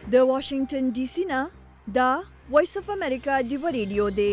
د واشنگټن ډي سي نه دا وایس اف امریکا ډیو ریډیو دی.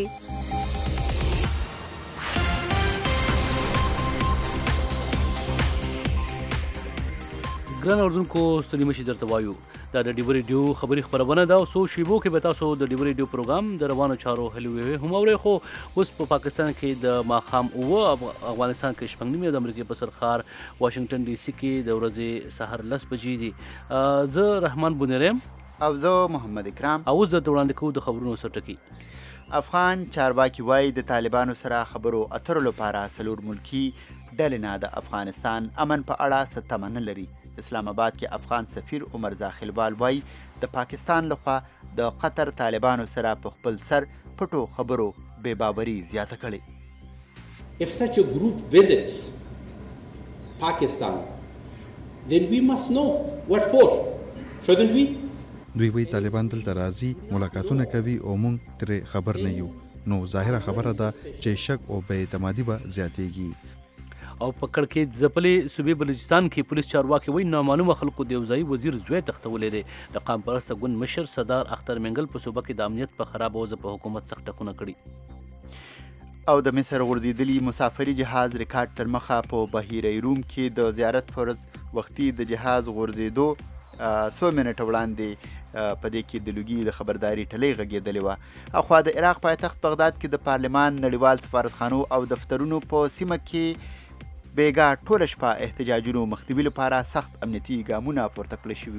ګران اردوونکو ستړي مشي درته وایو دا د ډیو ریډیو خبري خبرونه ده او څو شیبو کې به تاسو د ډیو ریډیو پروګرام د روانو چارو هلوي هم اورئ. خو اوس په پاکستان کې د ماښام اوه، افغانستان کې شپږ نیمې، د امریکې په سرخار واشنگټن ډي سي کې د ورځې سهار 10 بجې دي. زه رحمان بونیرم او زه محمد اکرام. اوس درته وړاندې کوو د خبرونو سرټکي. افغان چارواکي وایي د طالبانو سره خبرو اترو لپاره څلور ملکي ډلې نه د افغانستان امن په اړه څه تمه نه لري. اسلام آباد کې افغان سفیر عمر زاخیلوال وایي د پاکستان لخوا د قطر طالبانو سره په خپل سر پټو خبرو بې باوري زیاته کړې. If such a group visits Pakistan, then we must know what for, shouldn't we? دوی وی طالبان دلته راځي، ملاقاتونه کوي او موږ ترې خبر نه یو. نو ظاهره خبره ده چې شک او بې اعتمادي به زیاتېږي. او په کړکېچ ځپلې صوبې بلوچستان کې پولیس چارواکي وایي نامعلومه خلکو د یو ځایي وزیر زوی تښتولی دی. د قام پرسته ګوند مشر سردار اختر منګل په صوبه کې د امنیت په خرابه وضع په حکومت سخت ټکونه کړي. او د مصر غورځېدلي مسافري جهاز ریکارډ تر مخه په بحیره روم کې د زیارت پر وختي د جهاز غورځېدو څو منټه وړاندې په دې کې د لوګي د خبرداري ټلۍ غږېدلې وه. اخوا د عراق پایتخت بغداد کې د پارلمان، نړیوال سفارتخانو او دفترونو په سیمه کې بیګا ټوله شپه احتجاجونو مخنیوي لپاره سخت امنیتي ګامونه پورته کړل شوي.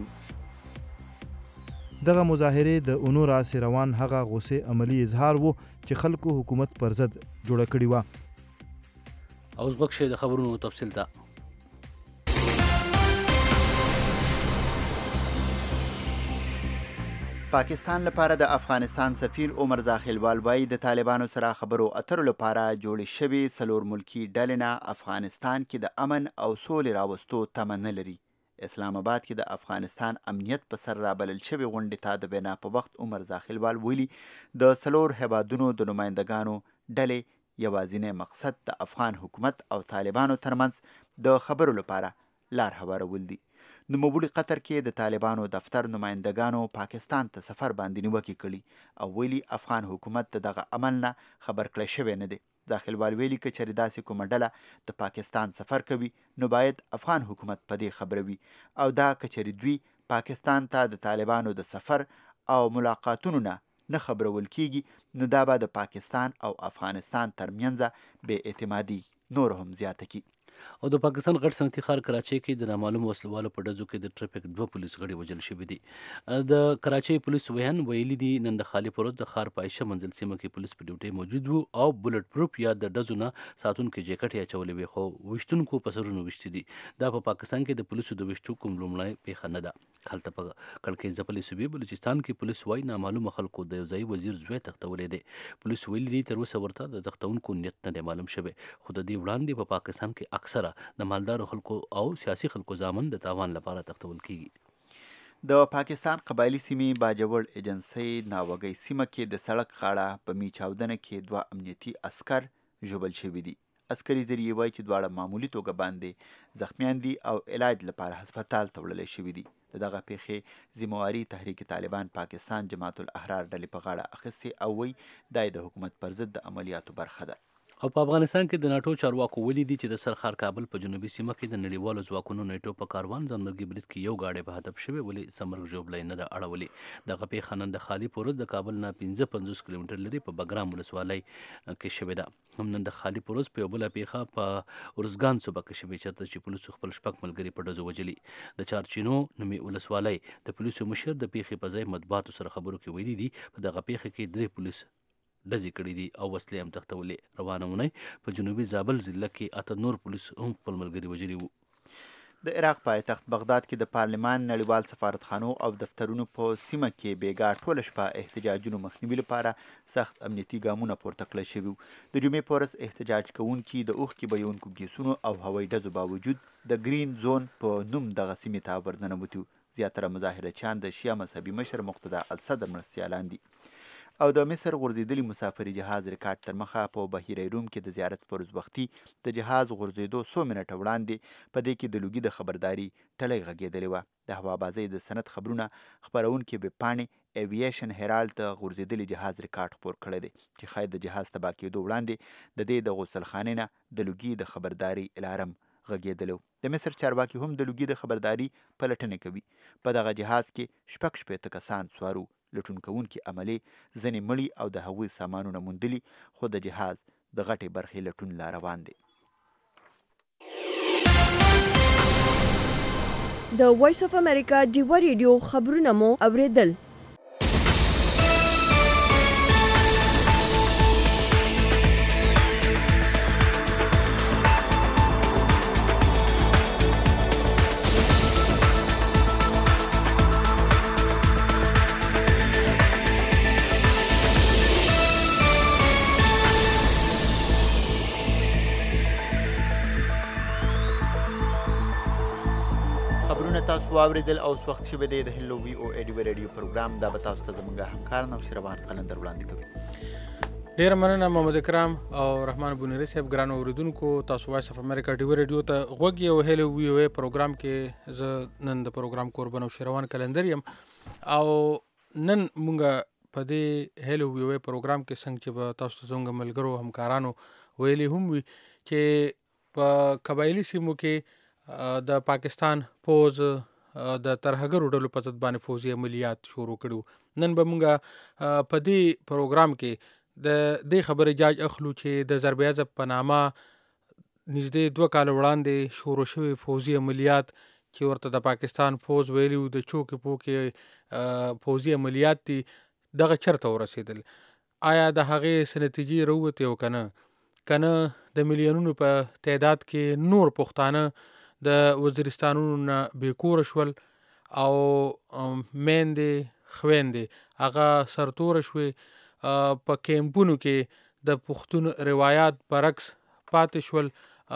دغه مظاهرې د اونو راسې روان هغه غصې عملی اظهار و چې خلکو حکومت پر ضد جوړه کړې وه. اوس بخښئ د خبرونو تفصیل ته. پاکستان لپاره د افغانستان سفیر عمر زاخیلوال وایي د طالبانو سره خبرو اترو لپاره جوړې شوې څلور ملکي ډلې نه افغانستان کې د امن او سولې راوستو تمه نه لري. اسلام آباد کې د افغانستان امنیت په سر رابلل شوې غونډې ته د بنا په وخت عمر زاخیلوال ویلي د څلور هیوادونو د نمایندګانو ډلې یوازینی مقصد د افغان حکومت او طالبانو ترمنځ د خبرو لپاره لار هوارول دي. نوموړي قطر کې د طالبانو دفتر نمایندګانو پاکستان ته سفر باندې نیوکې کړي او ویلي افغان حکومت د دغه عمل نه خبر کړی شوی نه دی. داخلوال ویلي که چېرې داسې کومه ډله د پاکستان سفر کوي نو باید افغان حکومت په دې خبره وي او دا که چېرې دوی پاکستان ته د طالبانو د سفر او ملاقاتونو نه خبرول کیږي نو دا به د پاکستان او افغانستان ترمنځ بې اعتمادي نور هم زیاته کړي. او د پاکستان غټ صنعتي ښار کراچۍ کې د نامعلومو وسلوالو په ډزو کې د ټرافیک 2 پولیس غړي وژل شوي دي. د کراچۍ پولیس ویلي دي نن د خالي پروت د ښار په عایشه منزل سیمه کې پولیس په ډیوټۍ موجود وو او بولټ پروف یا د ډزو نه ساتونکي جیکټ یې اچولې وي، خو ویشتونکو په سرونو ویشتي دي. دا په پاکستان کې د پولیسو د ویشتو کوم لومړی پیښه نه ده. هلته په کړکېچ ځپلې صوبې بلوچستان کې پولیس وایي نامعلومه خلکو د یو ځایي وزیر زوی تښتولی دی. پولیس ویلي دي تر اوسه ورته د تښتونکو نیت نه دی معلوم شوی، خو د دې وړاندې په پاکستان کې اکثره د مالدارو خلکو او سیاسي خلکو زامن د تاوان لپاره تښتول کیږي. د پاکستان قبایلی سیمې باجوړ ایجنسۍ ناوګۍ سیمه کې د سړک غاړه په میچاودنه کې 2 امنیتي عسکر ژوبل شوي دي. عسکري ذریعې وایي چې دواړه معمولي توګه باندې زخمیان دي او علاج لپاره هسپتال ته وړلی شوي دي. د دغه پیښې ذمواري تحریک طالبان پاکستان جماعت الاحرار ډلې په غاړه اخیستې او وایي دا د حکومت پر ضد د عملیاتو برخه ده. او په افغانستان کې د ناټو چارواکو ولیدي چې د سرخار کابل په جنوبي سیمه کې د نړیوالو ځواکونو نیټو په کاروان ځانمرګي برید کې یو ګاډی په هدف شوی ولې سمرګ ژوبلی نه ده اړولې. دغه پیښه نن د خالي پروت د کابل نه 55 کیلومتر لري په بګرام ولسوالۍ کې شوې ده. هم نن د خالي پروت په یو بله پیښه په ارزګان صوبه کې شوې چېرته چې پولیسو خپل شپږ ملګري په ډزو وژلي. د چارچینو نومې ولسوالۍ د پولیسو مشر د پیښې په ځای مطبوعاتو سره خبرو کې ویلي دي په دغه پیښه کې 3 پولیس ډزې کړي دي او وسلې هم تښتولې. روانه اونۍ په جنوبي زابل ضلع کې 8 نور پولیس هم خپل ملګري وژلي وو. د عراق پایتخت بغداد کې د پارلمان، نړیوال سفارتخانو او دفترونو په سیمه کې بیګا ټوله شپه احتجاجونو مخنیوي لپاره سخت امنیتي ګامونه پورته کړل شوي وو. د جمعې په ورځ احتجاج کوونکي د اوښکې بهیونکو ګیسونو او هوایي ډزو باوجود د ګرین زون په نوم دغه سیمې ته ورننوتي. زیاتره مظاهرچیان د شیعه مذهبي مشر مقتدا الصدر مرستیالان دي. او د مصر غورځېدلي مسافري جهاز ریکارډ تر مخه په بحیره روم کې د زیارت پر وختي د جهاز غورځېدو څو منټه وړاندې په دې کې د لوګي د خبرداري ټلۍ غږېدلې وه. د هوابازۍ د سند خبرونه خپرونکي ویبپاڼې ایویشن هیرالډ د غورځېدلي جهاز ریکارډ خپور کړی دی چې ښایي د جهاز تباه کېدو وړاندې د دې د غسلخانې نه د لوګي د خبرداري الارم غږېدلی. د مصر چارواکي هم د لوګي د خبرداري پلټنې کوي. په دغه جهاز کې 66 کسان سوارو. لټون کوونکي عملې ځینې مړي او د هغوی سامانونه موندلي، خو د جهاز د غټې برخې لټون لا روان دی. د وایس اف امریکا ډیوه ریډیو خبرونه مو اوریدل. تاسو واوریدل او وخت شوی دی د هلو وی او ډیوه ریډیو پروګرام دا به تاسو ته زموږ همکار نوشیروان قلندر وړاندې کوي. ډیره مننه محمد اکرام او رحمان بونیری صاحب. ګرانو اوریدونکو، تاسو وایس اف امریکا ډیوه ریډیو ته غوږ یو. هلو وی او پروګرام کې زه نن د پروګرام قربان نوشیروان قلندر یم او نن مونږ په دې هلو وی او پروګرام کې څنګه چې به تاسو ته څنګه ملګرو همکارانو ویلي هم وي چې په قبایلي سیمو کې د پاکستان پوز د ترهګرو ډلو په ضد باندې فوزي عملیات شروع کړو. نن به مونږ په دې پروګرام کې د دې خبرې جاج اخلو چې د ضرب عضب په نامه نږدې 2 کال وړاندې شروع شوي فوزي عملیات چې ورته د پاکستان فوز ویلي وو د چوکې پوکې فوزي عملیات دي، دغه چرته ورسېدل. آیا د هغې څه نتیجې راووتې او که نه د میلیونونو په تعداد کې نور پښتانه د وزیرستانونو نه بېکوره شول او میندې خویندې هغه سرتوره شوې، په کیمپونو کې د پښتون روایات برعکس پاتې شول،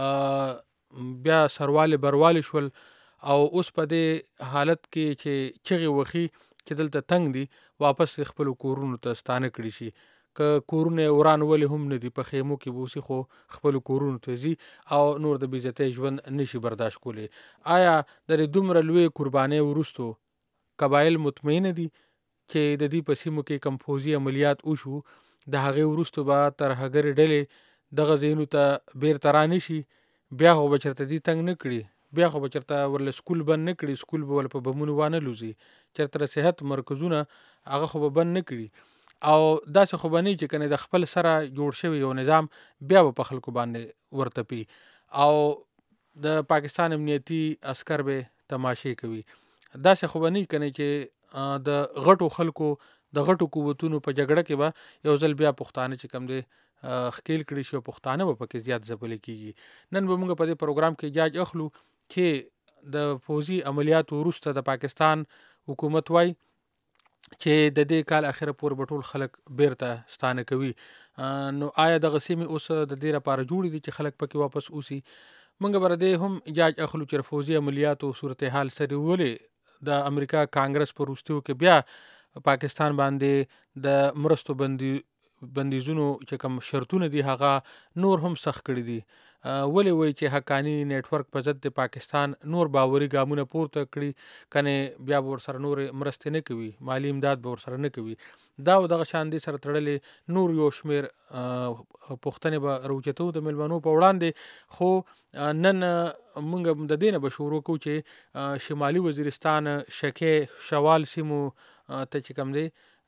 بیا سروالې بروالې شول او اوس په دې حالت کې چې چغې وخي چې دلته تنګ دي واپس خپلو کورونو ته ستانه کړي شي. که کورونه وران ولې هم نه دي، په خیمو کې بوسي خو خپلو کورونو ته ځي او نور د بېعزتۍ ژوند نشي برداشت کولی. آیا د دومره لوی قربانۍ وروستو قبایل مطمئنه دي چې د دې په سیمو کې کوم فوزي عملیات وشو د هغې وروستو به ترهګرې ډلې دغه ځایونو ته بیرته رانشي؟ بیا خو به چېرته دې تنګ نه کړي، بیا خو به چېرته ورله سکول بند نه کړي، سکول به ورله په بمونو وانه لوځي، چېرته صحت مرکزونه هغه خو به بند نه کړي. او داسې خو به نه چې کنه د خپل سره جوړ شوی یو نظام بیا به په خلکو باندې ورتپي او د پاکستان امنیتي عسکر به تماشې کوي. داسې خو به نه کنه چې د غټو خلکو د غټو قوتونو په جګړه کې به یو ځل بیا پښتانه چې کم دی ښکیل کړي شي او پښتانه به پکې زیات ځپلې کېږي. نن به موږ په دې پروګرام کې جاج اخلو چې د فوزي عملیاتو وروسته د پاکستان حکومت وایي چې د دې کال اخره پورې به ټول خلک بیرته ستانه کوي. نو آیا دغه سیمې اوس د دې لپاره جوړې دي چې خلک پکې واپس اوسي؟ موږ به د هم جاج اخلو چې فوزي عملیاتو صورتحال سره ولې د امریکا کانګرس په وروستیو کې بیا پاکستان باندې د مرستو بندیزونو چې کوم شرطونه دي هغه نور هم سخت کړي دي. ولې وایي چې حقانی نیټورک په ضد د پاکستان نور باوري ګامونه پورته کړي، کنه بیا به ورسره نور مرستې نه کوي، مالی امداد به ورسره نه کوي. دا او دغه شان دي سره تړلې نور یو شمېر پوښتنې به راوچتو د مېلمنو په وړاندې. خو نن موږ د دې نه به شروع کوو چې شمالي وزیرستان شکې شوال سیمو ته چې کوم دی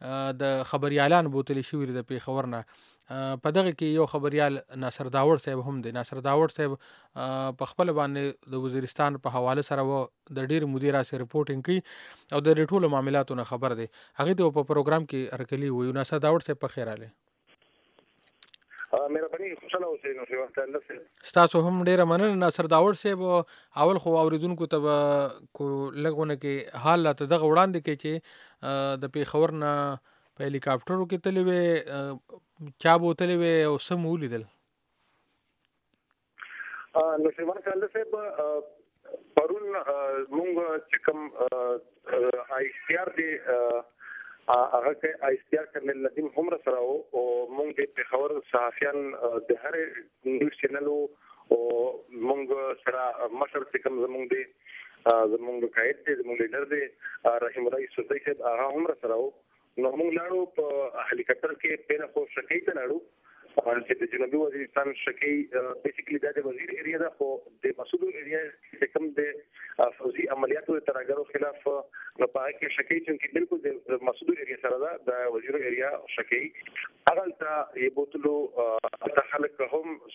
د خبریالان بوتلې شوي دي د پېښور نه. په دغه کې یو خبریال ناصر داوړ صاحب هم دی. ناصر داوړ صاحب په خپل باندې د وزیرستان په حواله سره د ډېر مودې راسې رپورټینګ کوي او د دې ټولو معاملاتو نه خبر دی. هغې ته په پروګرام کې هرکلي وایو. ناصر داوړ صاحب په خیر راغلی. مهرباني خوشاله اوسئ. نو ستاسو هم ډېره مننه ناصر داوړ صاحب. اول خو اوریدونکو ته به لږونه کې حال راته دغه وړاندې کوي چې د پېښور نه په هلیکاپټرو کې تللی وې، چا بوتلې وې او څه مو ولیدل؟ نو شیوان کاله صاحب پرون مونږ چې کوم ICR دی هغه کې ایستیار کرنل ندیم هم سره او موږ د پیښور صحافیان د هر نیوز چینل او موږ سره مشر څخه زموږ د قائد دې زموږ لیډر دې رحیم الله یوسفزئی صاحب هغه هم سره نو موږ لاړو په هلیکاپټر کې پیله خو شکی ته لاړو چې د جنوبي وزیرستان شکی بیسیکلی د وزیر ایریا ده خو د مسعود ایریا چې کوم د فوزي عملیاتو ترګرو خلاف نو پای کې شکی چې بالکل د مسعود ایریا سره ده د وزیر ایریا شکی هغه ته یې بوتلو خلک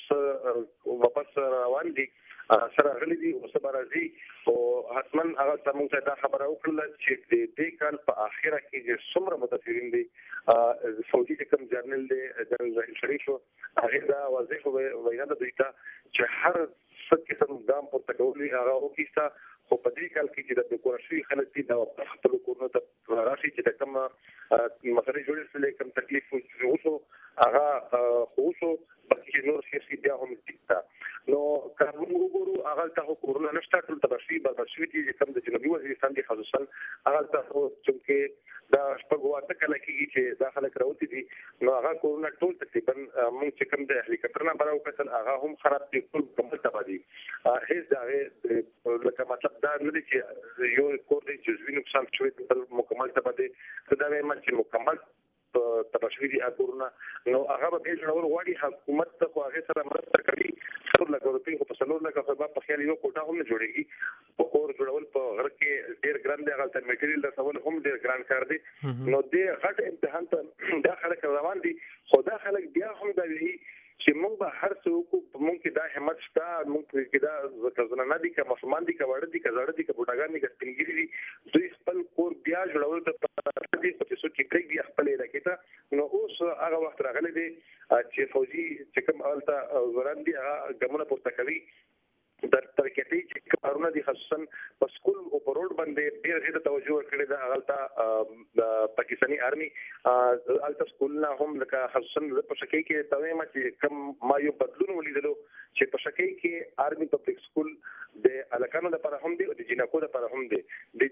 هم واپس روان دي سره غلي دي او سبارازي او حتمن هغه زموږ ته دا خبره وکړه چې د دې کال په اخره کې چې څومره متفقین دي فوجي کوم جنرال دی جنرال زاهد شریف هغه دا واضح وینا د دوی ته چې هر څه قسم ګام پورته کوي هغه او کیسه خو په دې کال کې چې د کوشش خلک دي دا خپل کورنه ته راشي چې کوم مسلې جوړې سره کوم تکلیف وشو هغه خوشو چې نور شي بیا هم دي نو کوم وګورو هغه ته کورونه نشته ټول تبشری بربشوي دي کوم د جنوبي وزیرستان دي خصوصا هغه ته چې دا شپږواته کله کې چې داخله کراوتی دي نو هغه کورونه ټول تقریبا موږ چې کوم د هلیکاپټر نه براو کتل هغه هم خراب دي ټول کومه تبادي هیڅ دا لکه مطلب دا نه دي چې یو کور دي جزوي نقصان شوی تل مکمل تبادي دا وایم چې مکمل تبشری دي کورونه نو هغه به جوړول غواړي حکومت ته خو هغه سره مرسته کوي څلور لکه روپۍ خو په څلور لکه خو په خیال یو کوټه هم نه جوړیږي په کور جوړول په غر کې ډیر ګران دی هغه ته میټریل رسول هم ډیر ګران کار دی نو دې غټ امتحان ته دا خلک روان دي خو دا خلک بیا هم دا وی چې موږ به هر څوک موږ کې دا همت شته موږ کې دا ځکه نه دي که مفهوم دي که وړ دي که زړه دي که بوډاګان دي که سپینګری دي دوی خپل کور بیا جوړول ته دي چې څوک کې دی خپل علاقې ته نو اوس هغه وخت راغلی دی چې فوجي چې کوم اولته وران دي هغه ګمونه پورته کوي در ترکیبي چې کارونه دي خصوصا په سکول او په روډ باندې ډېر زیاته توجه کړې ده هغه د پاکستاني آرمي الته سکول نه هم لکه خصوصا په شکی کې تاویم چې کم ما یو بدلون ولیدلو چې په شکی کې آرمي پبلک سکول د الکانو لپاره هم دی او د جنکو لپاره هم دی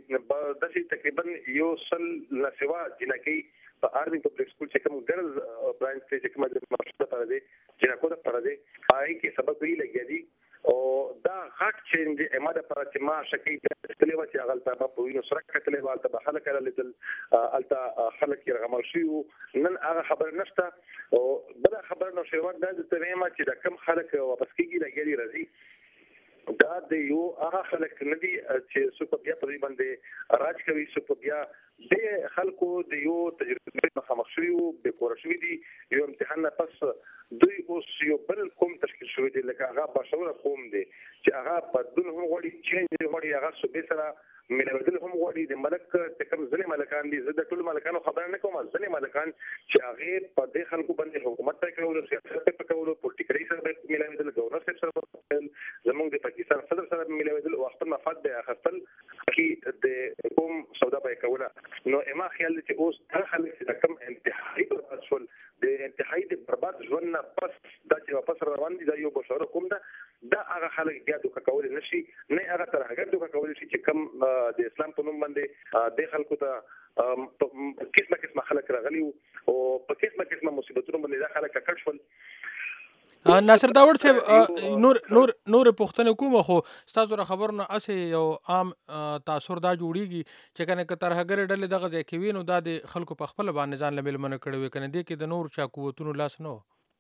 د تقریبا یو سل لسوا جنکی په آرمي پبلک سکول چې کوم ګرلز برانچ چې کوم د مشرته لپاره دی جنکو لپاره دی پای کې سبب وی لګیا دي او دا غټ چینج اماده پر چې ما شکی تللی و چې هغه ته په وینو سره کتلې و ته به خلک لیدل الته خلک یې رغمل شي نن هغه خبر نشته او بل خبر نو شروع د ته ما چې د کم خلک واپس کیږي لګي راځي دا د یو هغه خلک نه دي چې څوک بیا په دې باندې راج کوي څوک بیا د خلکو د یو تجربه مخامخ شوي او به کور شوي دي یو امتحان نه پس دوی اوس یو بل کوم تشکیل شوی دی لکه هغه بشوره قوم دی چې هغه بدلون هم غواړي چینج غواړي هغه صوبې سره ملګري هم غواړي د ملک چې کوم ځلې ملکان دي زه د ټول ملکانو خبر نه کوم ځلې ملکان چې هغه په دې خلکو باندې حکومت ته کولو سیاست ته کولو پولیټیکلي سره ملایدل گورنر سره زموږ د پاکستان صدر سره ملایدل او خپل مفاد به اخستل چې د کوم سودا به کوله نو اما خیال چې اوس هر خلک چې کوم انتهایی پر اصل د انتهایی د برباد ژوند نه پس دا چې واپس روان دي دا یو بشوره کوم دا هغه خلک بیا دوه کول نشي نه هغه تر هغه دوه کول شي چې کوم د اسلام په نوم باندې د خلکو ته قسمه خلک راغلي او په قسمه مصیبتونو باندې دا خلک کړ شول ناصر داوود صاحب نور پښتنه کومه خو تاسو را خبرونه اسه یو عام تاثر دا جوړیږي چې کنه کتر هغه ډلې دغه ځای کې وینو دا د خلکو په خپل باندې ځان لمل من کړي وي کنه دې کې د نور چا قوتونو لاس نو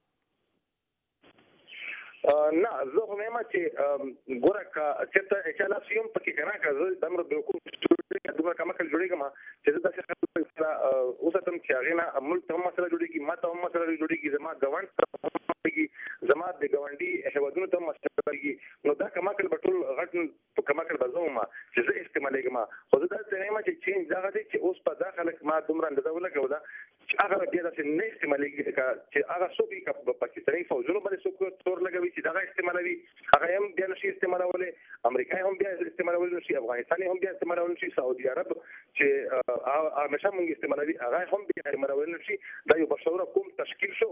نه زه هم ما چې ګورکا چې چې لا سیم پکې کنه که دمر به کوم دغه کما کل جوړیږي ما چې دا څه خبره اوس تم چې هغه نه ملک هم مسله جوړیږي ما ته هم مسله جوړیږي زما ګوند زما د ګوندي هیوادونو ته مسله جوړیږي نو دا کما کل بټول غټ کما کل بزوما چې زه استعمالېږم خو دا څه ما چې چینج دا غږی چې اوس په داخله ما دومره اندازه ولګوله چې هغه بیا د نه استعمالېږي چې هغه څوک په پاکستاني فوجونو باندې څوک تور لګوي چې دا استعمالوي هغه هم بیا نشي استعمالولای امریکا هم بیا استعمالولای نشي افغانستان هم بیا استعمالولای نشي سعودي عرب چې همیشه موږ استعمالوي هغه هم بیا استعمالولای نشي دا یو بشوره کوم تشکیل شو او واپس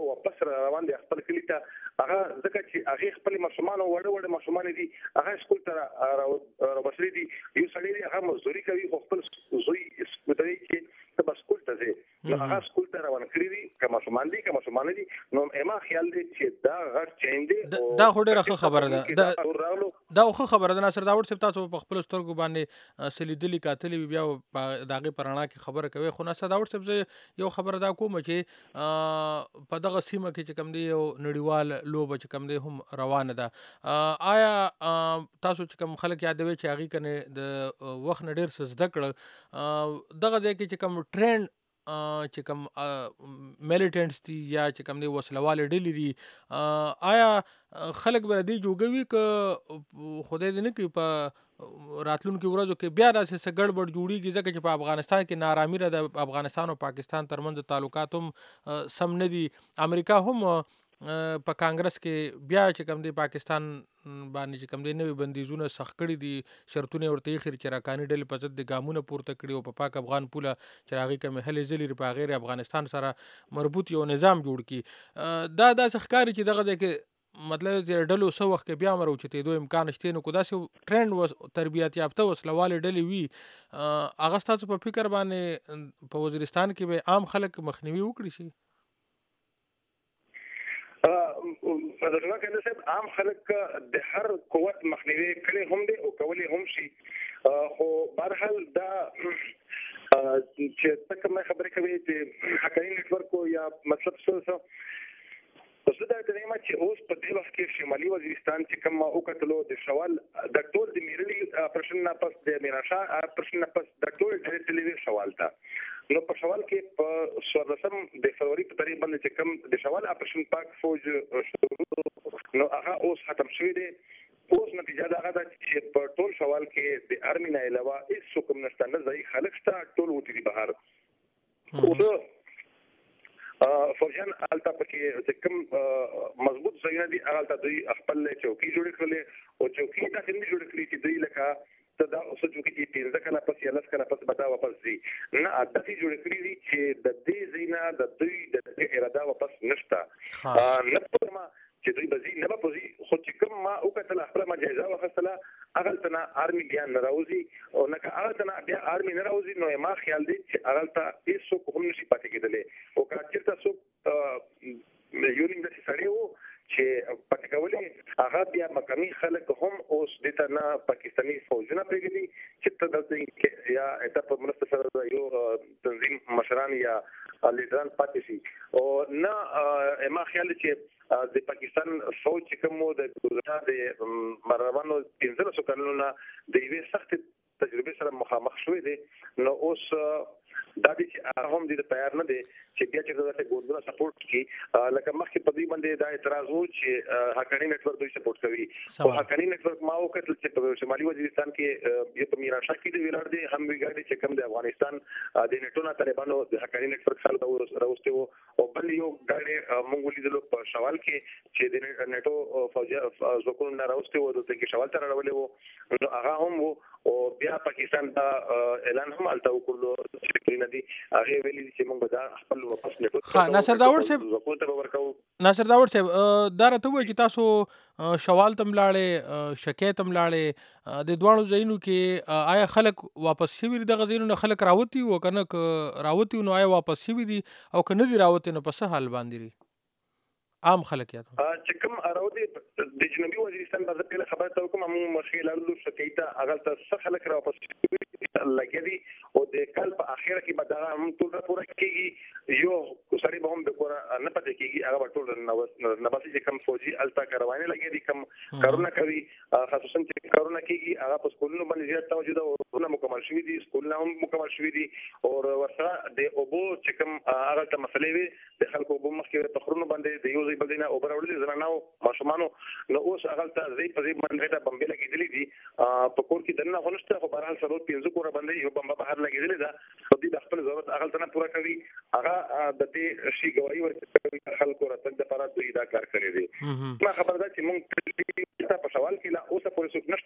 سره روان دي خپل کلی ته هغه ځکه چې هغه خپل ماشومان او وړ ماشومان دي هغه سکول ته راوبسري دي یو سړی دی هغه مزدوري کوي خو خپل زوی سکوتري چې ته سکول ته ځي نو هغه سکول ته روان کړی دي که ماشومان دي نو اما خیال دی چې دا غټ چینج دی دا خو ډیره خبره ده دا خو خبره ده ناصر داوود صاحب تاسو په خپل سترګو باندې سلیدلی کاتلی بیا داغه پرانا کې خبره کوي خو ناصر داوود صاحب یو خبره دا کوم چې په دغه سیمه کې چې کوم دی یو نړیوال لوبه چې کوم دی هم روانه ده آیا تاسو چې کوم خلک یادوي چې هغه کنه د وخت نه ډیر څه زده کړل دغه ځای کې چې کوم ټرند چې کوم میلیټنټس دي یا چې کوم دی وسلواله ډلې دي آیا خلک به دې جوړوي که خدای دې نه کوي په راتلونکو ورځو کې بیا داسې څه ګډوډ جوړیږي ځکه چې په افغانستان کې نارامي ده د افغانستان او پاکستان ترمنځ تعلقات هم سم نه دي امریکا هم په کانګرس کې بیا چې کوم دی پاکستان باندې چې کوم دی نوې بندیزونه سخت کړي دي شرطونه ورته خیر چې راکاني ډلې په ضد د ګامونه پورته کړي او په پاک افغان پوله چې هغې کومې هلې ځلې په غیر افغانستان سره مربوط یو نظام جوړ کړي دا داسې ښکاري چې دغه ځای کې مطلب چې ډلو څه وخت کې بیا مروچتېدو امکان شته نو که داسې ټرینډ تربیت یافته وسلوالې ډلې وي هغه ستاسو په فکر باندې په وزیرستان کې به عام خلک مخنیوي وکړي شي فدرنا کنه صاحب عام خلک د هر قوت مخنیوي کړي هم دي او کولی هم شي خو بهرحال دا چې تک مې خبرې کوي چې حقایق نتورک یا مطلب څه اوس دا د نیمه چې اوس په دې وخت کې شمالي وزیرستان چې کوم او کتلو د شوال د ټول د میرلی اپریشن نه پس د میراشا اپریشن نه پس د ټول ټریټوري شوال تا نو په شوال کې په 14 د فروری په تاریخ باندې چې کوم د شوال اپریشن پاک فوج نو هغه اوس ختم شوی دی اوس نتیجه دا غدا چې په ټول شوال کې د ارمی نه علاوه هیڅ کوم نشته نه ځای خلک شته ټول وتی دي بهر او فوجان التا پکې چې کوم مضبوط ځایونه دي هغه دوی خپل چوکي جوړ کړل او چوکي دا څنګه جوړ کړی چې دوی لکه دا اوس چوکي چې 15 کله پس یا 10 کله پس بدا واپس دي نه عادتي جوړ کړی دي چې د دې زینا د دوی د اراده واپس نشته نه پرما چې دوی بزي نه بزي خو چې کوم ما او کتل خپل ما جایزه واخصله هغه تنا ارمی بیا ناراضي او نه هغه تنا بیا ارمی ناراضي نو ما خیال دي چې هغه ته هیڅ کوم نشي پاتې کېدلې او کله چې تاسو یونین د سړیو چې پاتې کولې هغه بیا مقامي خلک هم اوس د تنا پاکستاني فوجونه پیګلي چې ته دلته یا اته په مناسبه سره یو تنظیم مشران یا لیډران پاتې شي او نه ما خیال چې د پاکستان فوج چې کوم د مروانو 1500 کلونو د یوې سخت تجربه سره مخامخ شوې دي نو اوس دا دي چې هم دې تیار نه دي چې بیا چې دغه ګوندونه سپورټ کوي لکه مخکې په دې باندې دا اعتراض وو چې حقانی نتورک دوی سپورټ کوي او حقانی نتورک ما وکړل چې په شمالي وزیرستان کې یو په میراشا کې دی ویلار دي هم ویګاډي چې کوم د افغانستان د نیټو نه طالبانو د حقانی نتورک خلک راوستي وو او بل یو ګاډي مونږ ولیدلو په شوال کې چې د نیټو فوجي ځکون نه راوستي وو د کې شوال تر راولې وو نو هغه هم وو او بیا پاکستان دا اعلان هم الته وکړو چې نه دي هغه ویلي چې موږ دا خپل واپس نه ناصر داوود صاحب دا راته وایي چې تاسو شوال تم لاړې شکې تم لاړې د دوانو ځایونو کې آیا خلک واپس شوي دغه ځایونو نه خلک راوتی و کنه راوتی نو آیا واپس شوي دي او که نه دي راوتی نو په څه حال باندې دي عام خلک یا چې کوم راوتی د جنوبي وزیرستان په اړه خبره ته کوم مخې لاړو شکې ته هغه څه خلک راوپس لګیدي او د کال په اخر کې به دا هم ټول پوره کېږي یو سړی به هم د کور نه پاتې کېږي هغه ټول نه باسي چې کوم فوجي التا کاروانه لګیدي کوم کارونه کوي خصوصا چې کارونه کېږي هغه په سکولونو باندې زیات توجه او مکمل شوی دي سکولونه هم مکمل شوی دي او ورسره د اوبو چې کوم هغه ته مسلې وي د خلکو اوبو مخکې په خورونو باندې د یو ځای بدینه او برولې زنانو ماشومانو نو اوس هغه ته ځای په ځای باندې ته بمبې لګېدلې دي په کور کې دنه غونښته خو بهرحال سره 15 کور باندې یو بمبه بهر لګېدلې ده او د خپل ضرورت هغه ته نه پوره کوي هغه د دې شي ګواهي ورکوي خلکو راته د فرات دوی دا کار کوي دي ما خبر ده چې مونږ په سوال کې لا اوسه پوره څوک نشته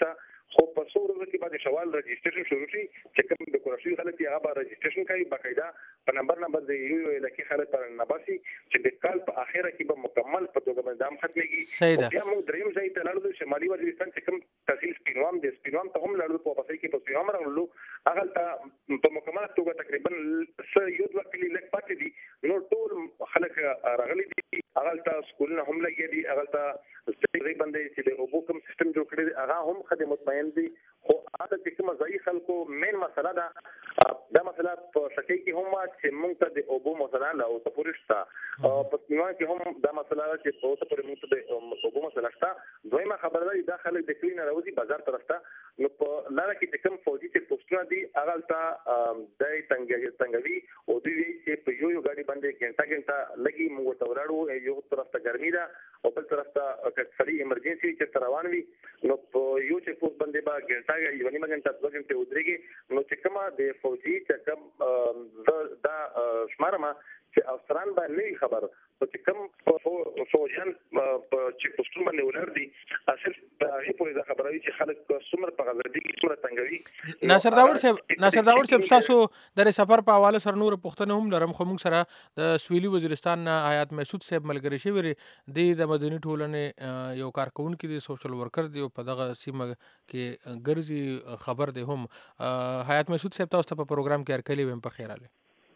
خو په څو ورځو کې بعد شوال رجسټریشن شروع شي چې کوم د کورشي خلک یې هغه رجسټریشن کوي باقاعده په نمبر د یو لکه خلک پر نباسي چې د کال په اخره کې به مکمل په توګه باندې هم ختميږي. بیا موږ دریم ځای ته لاړو شمالي وزیرستان چې کوم تحصیل سپینوام ته هم لاړو په پاسې کې په سپینوام راغلو هغه ته په مکمل توګه تقریبا یو دوه کلی لک پاتې دي نو ټول خلک راغلي دي هغه ته سکولونه هم لګي دي هغه ته ستړي باندې چې د اوبو کوم سیستم جوړ کړی هغه هم خدمت مطمئن دي. خو هغه چې کوم ځای خلکو مین مسله ده دا مسله په شکی کې هم چې موږ ته د اوبو مسله لا او تفورشتا په سیمه کې هم دا مسله چې په اوسه پورې موږ ته د اوبو مسله شته. دویمه خبره ده دا خلک د کلین راوځي بازار طرفته نو په لاره کې چې کوم فوجي چې پوسټونه دي هغه ته د تنګوي او دوی چې په یو غاډي باندې ګنټه لګي موږ ته وراړو یو طرف ته ګرمي ده او بل طرف ته کټفري ایمرجنسي چې روان وي نو په یو چې پوسټ باندې با ګنټه یو نیمه ګنټه 2 غنټه ودرېږي نو چې کومه د فوجي چې کوم دا شمارما چې افسران باندې خبر چې کوم فوجان په چې پوسټونه باندې ولر دي اصل په هغه پورې دا خبره وي چې خلک څومره په غزدي کې څومره تنګوي. ناصر داوود صاحب تاسو د سفر په حواله سره نور پښتنه هم لرم خو موږ سره د سویلي وزیرستان حیات مسعود صاحب ملګری شوی د مدني ټولنې یو کارکونکو دی سوشل ورکر دی په دغه سیمه کې ګرځي خبر دی هم حیات مسعود صاحب تاسو په پروګرام کې هرکلی ویم په خیراله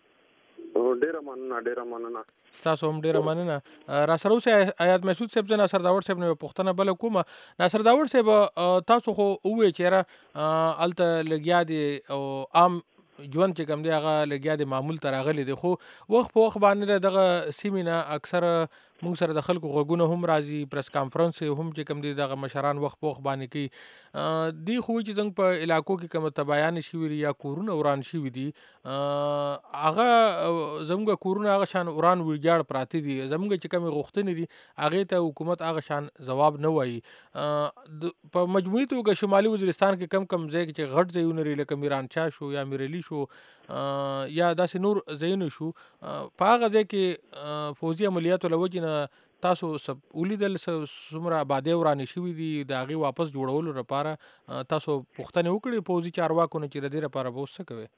ډیره مننه تاسو هم ډیره مننه را سره اوسه حیات مسعود صاحب زنه ناصر داوود صاحب نو پښتنه بل کومه ناصر داوود صاحب تاسو خو وې چیرې الته لګیا دي او عام ژوند چې کوم دی هغه لګیا دی معمول تر راغلی دی خو وخت په وخت باندې دغه سیمینه اکثر موږ سره د خلکو غوږونه هم راځي پریس کانفرنس هم چې کوم دی دغه مشران وخت په وخت باندې کوي دی خو چې څنګه په علاقو کې کوم تبایان شي وي یا کورونه وران شي وي دي هغه زموږ کورونه هغه شان وران ویجاړ پراته دي زموږ چې کوم غوښتنې دي هغه ته حکومت هغه شان جواب نه وایي. په مجموعي توګه شمالي وزیرستان کې کم ځای چې غټ ځایونه لري لکه میرانچا شو یا میرلی شو یا داسې نور ځایونه شو په هغه ځای کې فوجي عملیاتو له وجې نه تاسو ولیدل څومره آبادۍ ورانې شوي دي د هغې واپس جوړولو لپاره تاسو پوښتنې وکړې پوځي چارواکو نه چې د دې لپاره به اوس څه کوئ؟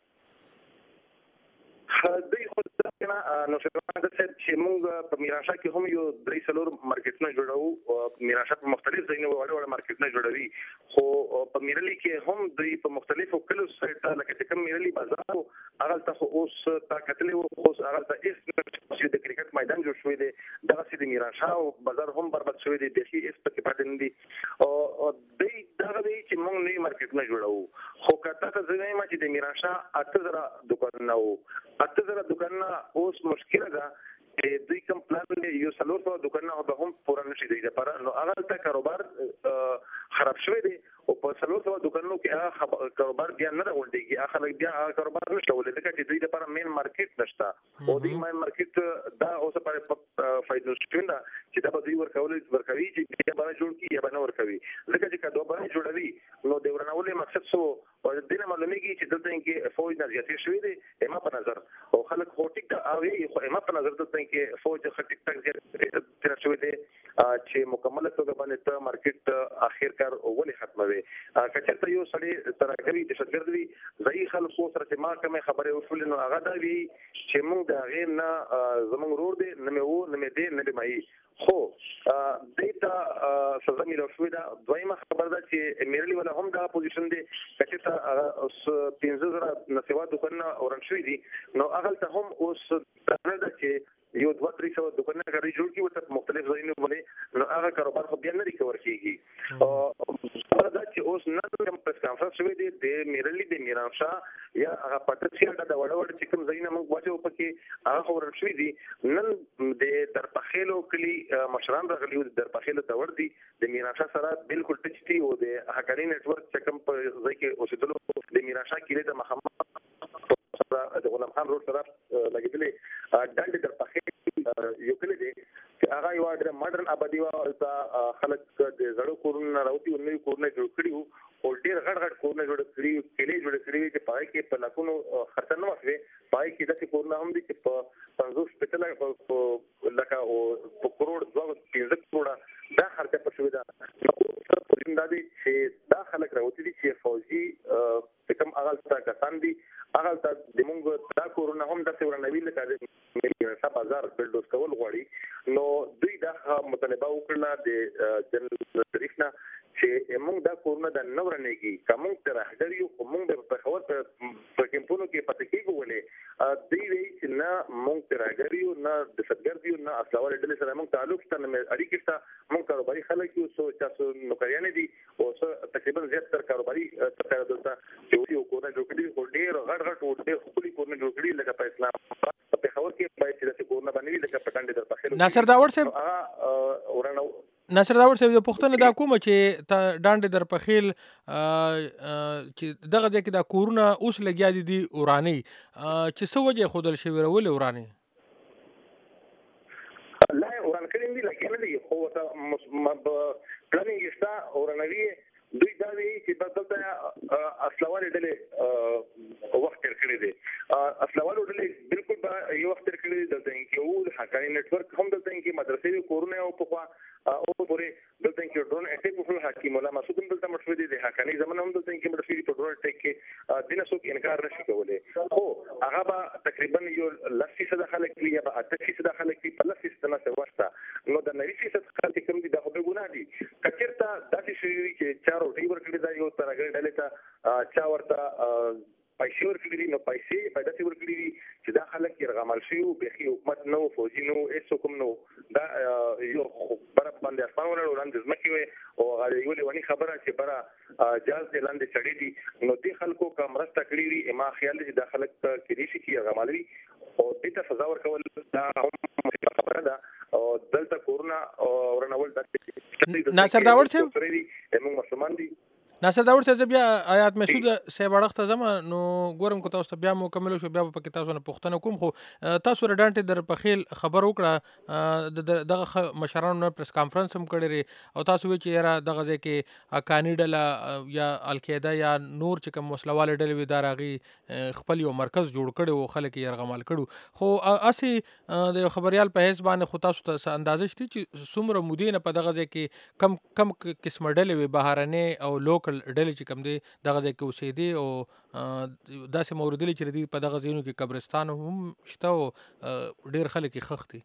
دوی خو نو چې موږ په میرانشاه کې هم یو 3 مارکیټونه جوړو میرانشاه په مختلف ځایونو وړ مارکیټونه جوړوي خو په میرلی کې هم دوی په مختلفو کلو سره لکه کوم میرلی بازار هغه ته اوس تا کتلې او اوس هغه ته چې د کرکټ میدان جوړ شوی دی دغه سي د میرانشاه بازار هم برباد شوی دی د هیڅ پکې پاتې نه دي او دوی دغه دی چې موږ نوې مارکیټونه جوړو خو کته ته ځینې ما چې د میرانشاه 8000 دکانونه وو 8000 دکانونه اوس مشکله ده دوی کوم پلان دی یو 300 دکانونه به هم پوره نشي دی لپاره نو هغه ته کاروبار خراب شوی دی او په 300 دکانونو کې هغه کاروبار بیا نه راوړيږي هغه خلک بیا هغه کاروبار نشته ولې ځکه چې دوی لپاره مین مارکیټ نشته او دوی مین مارکیټ دا اوس په فائدو شتونه چې دا به دوی ورکوي چې بیا باندې جوړ کی یا باندې ورکوي ځکه چې کډو باندې جوړوي نو د ورنولې مقصد سو او د دې معلومیږي چې دلته کې فوج نه زیاتې شوې دي اما په نظر او خلک هو ټیک ته اوی خو اما په نظر دلته کې فوج خټیک تک زیاتې شوې دي چې مکمل توګه باندې ته مارکیټ اخر کار ولې ختموي کچته یو سړی ترګوي د شتګردوي ځای خلکو سره چې ما کومه خبره وشول نو هغه دا وی چې موږ دا غیر نه زموږ رور دي نه مې وو نه مې دي نه مې خو دیتا سزا ملو شوې ده. دویمه خبر ده چې میرلی ولا هم دا پوزیشن دی چې اوس 15000 نسوا دکانونه اورن شوې دي نو هغه ته هم اوس دا ده چې یو 2-300 دکانونه غړي جوړ کی ورته مختلف ځایونه باندې نو هغه کاروبار خو بیا نه ریکور کیږي او دا چې اوس نه کوم پریس کانفرنس شوی دی د میرلی د میرانشاه یا هغه پټسیا د وړوړ چې کوم ځایونه موږ واچو پکې هغه ورن شوی دي نن د درپخېلو کلی مشران راغلي د درپخېلو تور دي د میرانشاه سره بالکل ټچ دي او د هکري نت ورک چې کوم په ځای کې اوسېدلو د میرانشاه کلی د محمد د غلام خان روډ سره لګېدلې ډنډ درپخې یو کلی دی چې هغه یو ډېر ماډرن آبادی و او خلک د زړو کورونو راوتی او نوي کورونه جوړ کړي او ډېر غټ کورونه جوړ کړي کلی جوړ کړي چې پای کې په لکونو خرڅ نه وشوي پای کې د کورونه هم دي چې په 50 لکه او په کروڑ 2.5 کروڑ دا خرڅه په شوې ده په زندادي چې دا خلک راوتی دي چې فوجي کوم هغه کسان دي هغه د موږ دا کورونه هم د ورنوي لکه د 7000 بلډوز کول غواړي نو دوی دا مطالبه وکړه د جنرال شریفنا چې موږ دا کورونه د نورنېږي کوم تر هغه موږ په خبر په کمپونو کې پاتې کېږو ولې دوی وی چې نه موږ تر هغه نه د صدګردیو نه اصلاوال ډلې سره موږ تعلق ستنه اړیکې شته موږ کاروباري خلک یو سو تاسو نوکریان دي او تقریبا زیات تر کاروباري تر دلته چې یو کورونه جوړ کړي او ډېر غټ ډېر خپل کورونه جوړ کړي لکه په اسلام په خبر کې باید چې د کورونه باندې لکه پټانډې در پخېلو ناصر داور صاحب ورنو ناصر داور صاحب د پښتنه دا کومه چې ډانډې در پخېل چې دغه ځکه دا کورونه اوس لګیا دي ورانی چې څه وجه خودل شوی ولې ورانی لا وران کړي دي لکه نه دي خو پلانینګ شتا ورنوي دوی دا وی چې دلته اصلوال ډلې وخت تر کړی دي اصلوال ډلې بالکل یو وخت تر کړی دي دلته کې او حقایي نتورک هم دلته کې مدرسې کورونه او په او پورې دلته کې ډرون اټیک وکړ حکیم مولا مسعود هم دلته مشهور دي د حقایي زمانه هم دلته کې مشهور دي په ډرون اټیک کې دینه څوک انکار نشي کولای خو هغه به تقریبا یو 80% خلک یا به 80% خلک په 80% نه ورسته نو د 90% خلک کوم دي د خو به ګناه دي کچرتا داسې شي چې چارو ډیر ورکړي دا یو ترګړ ډلې ته چا ورته پیسې ورکړي دي نو پیسې پیدا څه ورکړي دي چې دا خلک یې رغمل شي او به حکومت نو فوجي نو هیڅ کوم نو دا یو بر باندې اسمان ولاندې ځمکې وي او هغه یو لونی خبره چې بر جاز د لاندې چړې دي نو دې خلکو کوم راسته کړی وي ما خیال دي دا خلک کې دي چې رغمل وي او دې ته سزا ورکول دا هم خبره ده او دلته کورونا ورنول د ناصر داور صاحب موږ مسلمان دي ناصر داور صاحب بیا آیات مسعود صاحب اړخته زما نو ګورم کو تاسو بیا مکمل شو بیا په کې تاسو نه پښتنه کوم خو تاسو رډانټ در پخیل خبر وکړه دغه مشرانو پریس کانفرنس هم کړی او تاسو وی چې را دغه ځکه کانیډل یا القاعده یا نور چې کوم مسلواله ډلې وی دارغي خپل یو مرکز جوړ کړي او خلک یې رغمال کړي خو اسی د خبريال په حساب باندې خو تاسو ته اندازه شته چې څومره مودینه په دغه ځکه کم قسم ډلې وی بهرنه او لوکل ډلې چې کوم دي دغه ځای کې اوسېدي او داسې موردلي چې دي په دغه ځایونو کې قبرستان هم شته او ډېر خلک یې خښ دي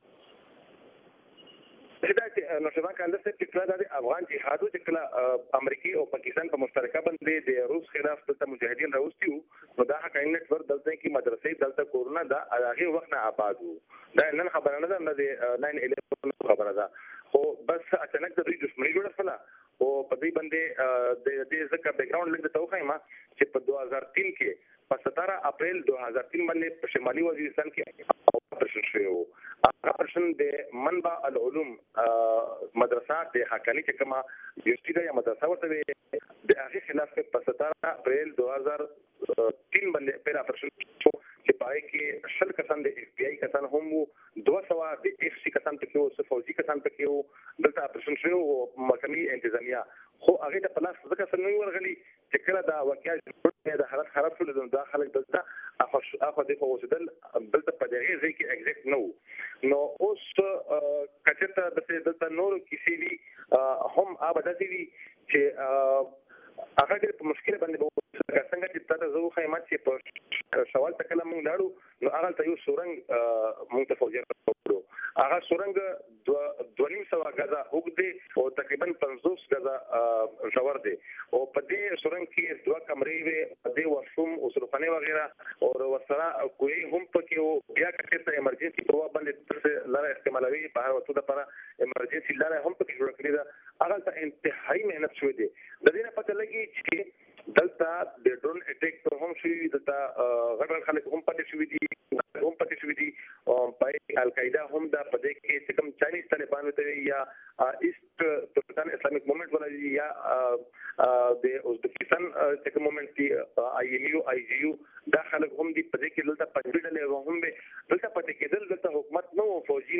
نو شبان کاندر صاحب چې کله د افغان جهادو چې کله امریکای او پاکستان په مشترکه باندې د روس خلاف د مجاهدین راوستي نو دا حقایق نتورک دلته کې مدرسې دلته کورونا دا هغه وخت نه آباد وو دا نن خبره نه ده د 9/11 خبره ده خو بس اچانک د دوی دښمنۍ جوړه شوه او په دې باندې د دې ځکه بیک ګراوند لګ د توخه ما چې په 2003 کې په 17 اپریل 2003 باندې په شمالي وزیرستان کې اپریشن شوی هغه اپریشن د منبع العلوم مدرسه د حقانی چې کومه یونیورسيټي یا مدرسه ورته د هغه خلاف په 17 اپریل 2003 باندې پر اپریشن چې پای کې شل کسان د اف بي آی کسان هم 200 د اف سي کسان پکې او فوجي کسان پکې او دلته اپریشن شوی او محکمې انتظامیه خو هغه د پلاس ځکه څنګه ورغلي چې کله دا واقعیا د حالت خراب شول د داخله دلته اخو د فوجدل دلته په دغه ځای کې ایگزیکټ نو اوس کچته د دلته نور کیسې دي هم ابداتي دي چې هغه د مشکل باندې څنګه چې تاسو زه خیمات چې په سوال تکله مونږ لاړو نو هغه ته یو سورنګ مونږ ته فوجي ورکړو هغه سورنګ 2.5 غزا وګړي او تقریبا 50 غزا ژور دي او په دې سورنګ کې 2 کمرې وي په دې واشروم او سرخانه وغیرہ او وسره کوئی هم پکې او بیا کته ایمرجنسي پروا باندې لاره استعمالوي په هر وخت لپاره ایمرجنسي لاره هم پکې جوړ کړی دا هغه ته انتهایی مهنت شوې دي د دې نه پته لګي چې دلته د ډرون اټیک ته هم شوی دلته غړ خلک هم پاتې شوی دي او په القاعده هم د پدې کې چې کوم چاینیز طالبان وته یا ایست ترکستان اسلامیک موومېنټ ولا یا د ازبکستان چې کوم موومېنټ دی IMU IGU دا خلک هم دي پدې کې دلته پنځډلې هم به دلته پدې کې دلته حکومت نو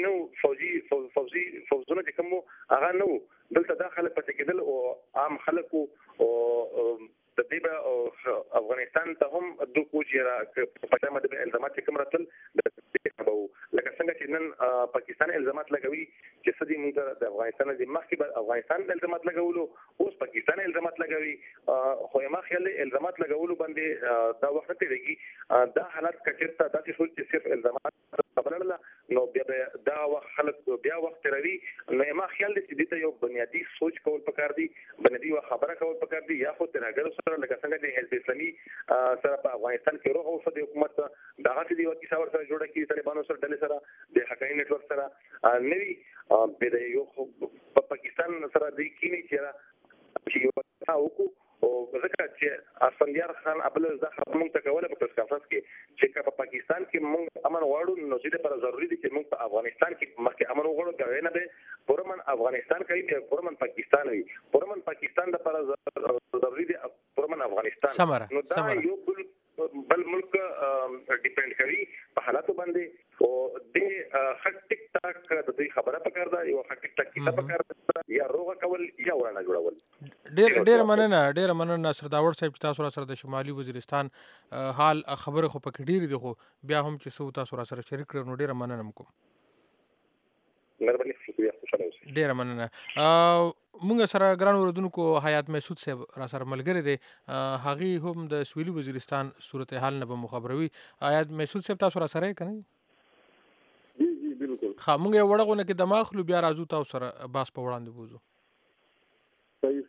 فوجي فوجونه چې کوم هغه نو دلته دا خلک پدې کې دل او عام خلکو او د دې افغانستان ته هم د کوچ را په پټه مده الزامات کوم راتل د لکه څنګه چې نن پاکستان الزامات لګوي چې سدي موږ د افغانستان د مخکې به افغانستان الزامات لګولو، اوس پاکستان الزامات لګوي، خو ما خیال الزامات لګولو باندې دا وخت تیریږي. دا حالت کچرته داسې شول چې صرف الزامات خبرله نو بیا دا وخت خلک بیا وخت تیروي. نو ما خیال دی چې دته یو بنیادی سوچ کول پکار دی، بنیادی خبره کول پکار دی، یا خو ترهګر سره لکه څنګه د حزب اسلامي سره په افغانستان کې روغ او د حکومت دغه څه دی وکي سره جوړه کی طالبانو سره ډلې سره د حقایق نتورک سره نوی به یو په پاکستان سره د کینی چې یو تاسو او ځکه چې اسفندیار خان ابل زخه موږ ته کوله په تاساس کې چې په پاکستان کې موږ امن واړو نو چې پر ضروري دي چې موږ په افغانستان کې مخکې امن وغواړو کوي نه به پرمن افغانستان کوي پرمن پاکستان وي، پرمن پاکستان د پر ضروري دي پرمن افغانستان. نو دا یو بل ملک ډیپند کوي په حالاتو باندې او د خټ ټیک ټاک د دې خبره پکار ده، یو خټ ټیک ټاک کیسه پکار ده، یا روغه کول یا ورانه جوړول. ډیر مننه ناصر داوړ صاحب چې تاسو سره د شمالي وزیرستان حال خبره خو پکې ډیره دي، خو بیا هم چې سو تاسو سره شریک کړو نو ډیر مننه کوم. مهرباني شکریہ، خوشاله اوسئ. ډیر مننه. مونږ سره ګران اوردونکو حیات محسود صاحب را سره ملګری دی، هغه هم د سویلي وزیرستان صورتحال نه به مخبروي. حیات محسود صاحب تاسو را سره کنه؟ جی بالکل. خا مونږ یو وړغونه کې دماغ لو بیا راځو تاسو سره باس په وړاندې بوزو. صحیح.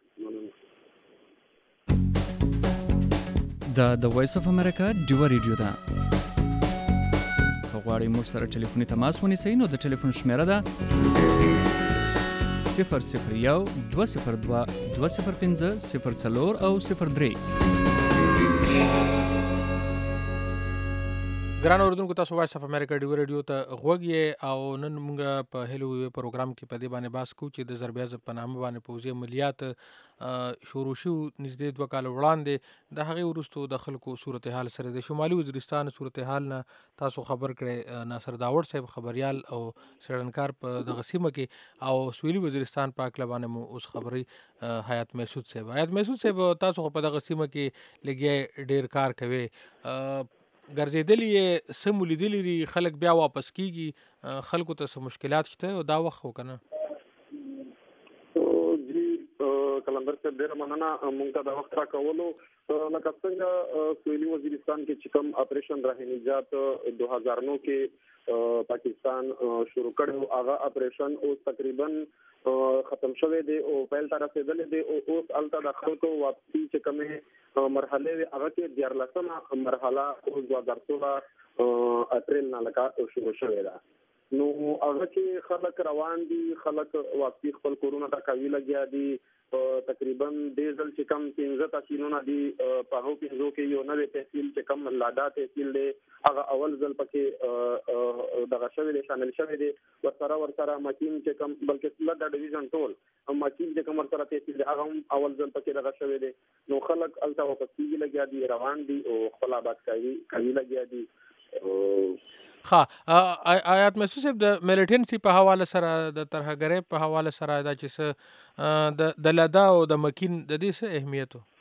د وایس اف امریکا ډیو ریډیو ده. غواړئ موږ سره ټلیفوني تماس ونیسئ نو د ټلیفون شمیره ده 001 202 205 04 او 03. ګران اوردونکو تاسو وایس اف امریکا ډیو ریډیو ته غوږی او نن موږ په هلو پروګرام کې په دې باندې باس کوو چې د ضرب په نامه باندې پوځي عملیات شروع شو نږدې 2 کال وړاندې. د هغې وروستو د خلکو صورتحال سره د شمالي وزیرستان صورتحال نه تاسو خبر کړی ناصر داوړ صاحب خبریال او څېړنکار په دغه سیمه کې، او سویلي وزیرستان په هکله باندې مو اوس خبري حیات محسود صاحب. حیات محسود صاحب تاسو په دغه سیمه کې لګیا ډیر کار کوي، ګرځېدلی یې څه مو لیدلي دي، خلک بیا واپس کیږي، خلکو ته څه مشکلات شته او دا وخت و که نه؟ جی قلندر صاحب ډېره مننه مونږ ته د وخت راکولو. لکه څنګه سویلي وزیرستان کې چې کوم اپریشن راه نجات 2009 کې پاکستان شروع کړو، هغه اپریشن اوس تقریبا ختم شوی دی او پیل ته رسیدلی دی او اوس هلته د خلکو واپسي چې کومې مرحله وي هغه کې 14مه مرحله اوس 2016 اپریل نه لکه شروع شوې ده. نو هغه کې خلک روان دي، خلک واپسي خپل کورونه ته کوي لګیا دي. تقریبا ډېر ځل چې کم 15 تحصیلونه دي په هغو 15 کې یو نوی تحصیل چې کم لاډا تحصیل دی هغه اول ځل پکې دغه شوی دی، شامل شوی دی. ورسره مکین چې کم بلکې لږ ډیویژن ټول مکین چې کوم ورسره تحصیل دی هغه هم اول ځل پکې دغه شوی دی. نو خلک هلته واپس کېږي لګیا دي، روان دي او خپل آباد کوي لګیا دي. آیات محسود صاحب د میلیټنسي په حواله سره د ترهګرۍ په حواله سره دا چې څه د لدا او د مکین د دې څه اهمیت و؟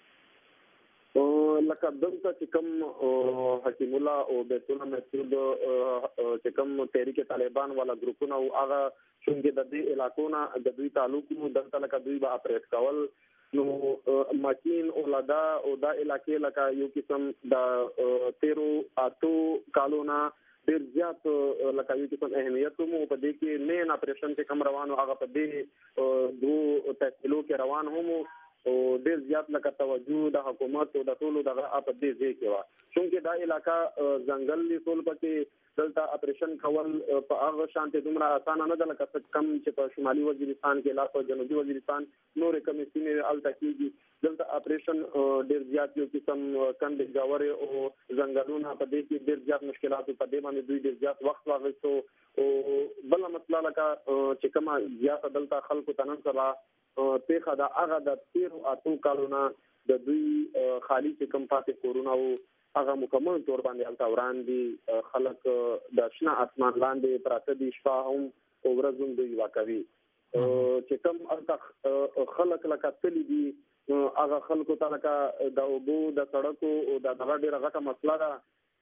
لکه دلته چې کوم حکیم الله او بیت الله محسود چې کوم تحریک طالبان والا ګروپونه او هغه څنګه د دې علاقو نه د دوی تعلق مو دلته لکه دوی به اپریټ کول. نو مکین او لدا او دا علاقې لکه یو قسم د 13 کالونه ډېر زیات لکه یو قسم اهمیت مو په دې کې مین اپریشن چې کوم روانو هغه په دې 2 تحصیلو کې روان هم او ډېر زیات لکه توجه د حکومت او د ټولو دغه په دې ځای کې وه، چونکې دا علاقه ځنګل دی ټول پکې. دلته اپریشن کول په هغه شانتې دومره اسانه نه ده لکه کم چې په شمالي وزیرستان کې لا په جنوبي وزیرستان نورې کمې سیمې هلته کېږي. دلته اپریشن ډېر زیات یو قسم کندې ژورې او ځنګلونه په دې کې ډېر زیات مشکلات په دې باندې دوی ډېر زیات وخت واخیستو. او بله مسله لکه چې کومه زیاته دلته خلکو ته نن سبا پیښه ده هغه د 13 کالونه د دوی خالي چې کوم پاتې کورونه او هغه مکمل طور باندې هلته وران دي. خلک د شنه اسمان لاندې پراته دي، شپه هم او ورځ هم دوی واقوي. چې کوم هلته خلک لکه تلي دي هغه خلکو ته لکه د اوبو د سړکو او د دغه ډېره غټه مسله ده.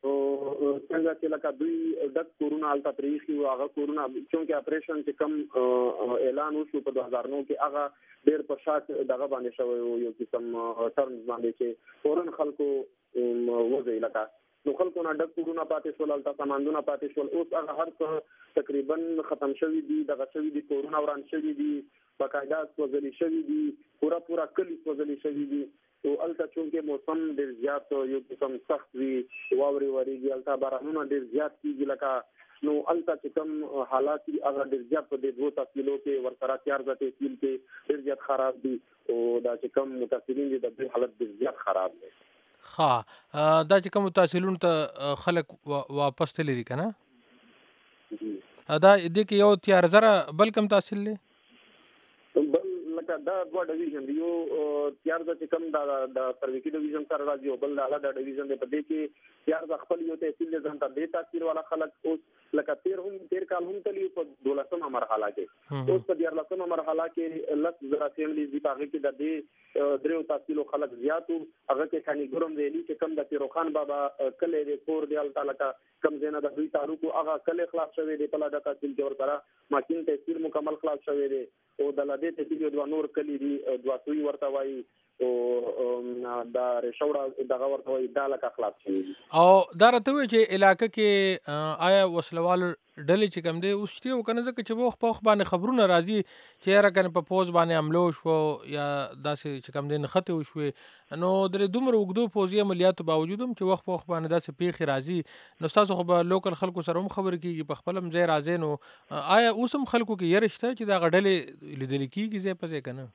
څنګه چې لکه دوی ډک کورونه الته پریخي او هغه کورونه چونکې اپریشن چې کم اعلان وشو په 2009 کې هغه ډېر په شاک دغه باندې شوی یو قسم ټرمز باندې چې فورن خلکو وځي لکه نو خلکو نه ډک کورونه پاتې شول الته سامانونه پاتې شول اوس هغه هر څه تقریبا ختم شوی دي دغه شوی دي کورونه وران شوی دي باقاعده سوځلي شوی دي پورا کلی سوځلي شوی دي او الته چونکې موسم ډېر زیات یو قسم سخت وي واوري وريږي الته بارانونه ډېر زیات کیږي لکه نو الته چې کوم حالات هغه ډېر زیات په دې دوه تفصیلو کې ورسره تیار ځته تفصیل کې ډېر زیات خراب دي او دا چې کوم متأثرین دي د دې حالت ډېر زیات خراب دي دا چې کوم تحصیلون ته خلک واپس تللی کنه دا دې کې یو تیار زره بل کم تحصیل لې دا دوه ډیویژن دی یو تیار د کم د سرویکی ډیویژن سره راځي او بل د ډیویژن دی په دې کې تیار د خپل یو تحصیل ځان ته د تحصیل والا خلک اوس لکه 13 کال هم تلی په 12مه مرحله کې اوس په 14مه مرحله کې لس زرا فیملی دی په کې د دې درو تحصیل خلک زیاتو هغه کې خاني ګرم ویلي چې کم د پیروخان بابا کله د کور دی تعالی کم زینه د دوی تعلق هغه کله خلاص شوی دی په لاده تحصیل کې ورته ماکین تحصیل مکمل خلاص شوی دی او د لاده تحصیل د نور کلی دی دواسوي ورته وای او دا رشوړه دغه ورته وای دا لکه خلاص شي او دا راته وی چې علاقې کې آیا وسلوال ډلې چې کم دی اوس چې وکنه ځکه چې وخت په وخت باندې خبرونه راځي چې را کنه په پوز باندې حمله شو یا داسې چې کم دی نخته وشوي نو د دومره وګدو پوزي عملیاتو باوجود هم چې وخت په وخت باندې داسې پیښې راځي نو تاسو خو به لوکل خلکو سره هم خبر کیږي په خپل مزه راځي نو آیا اوس هم خلکو کې يرشته چې دا غډلې لیدل کیږي ځای په ځای کنه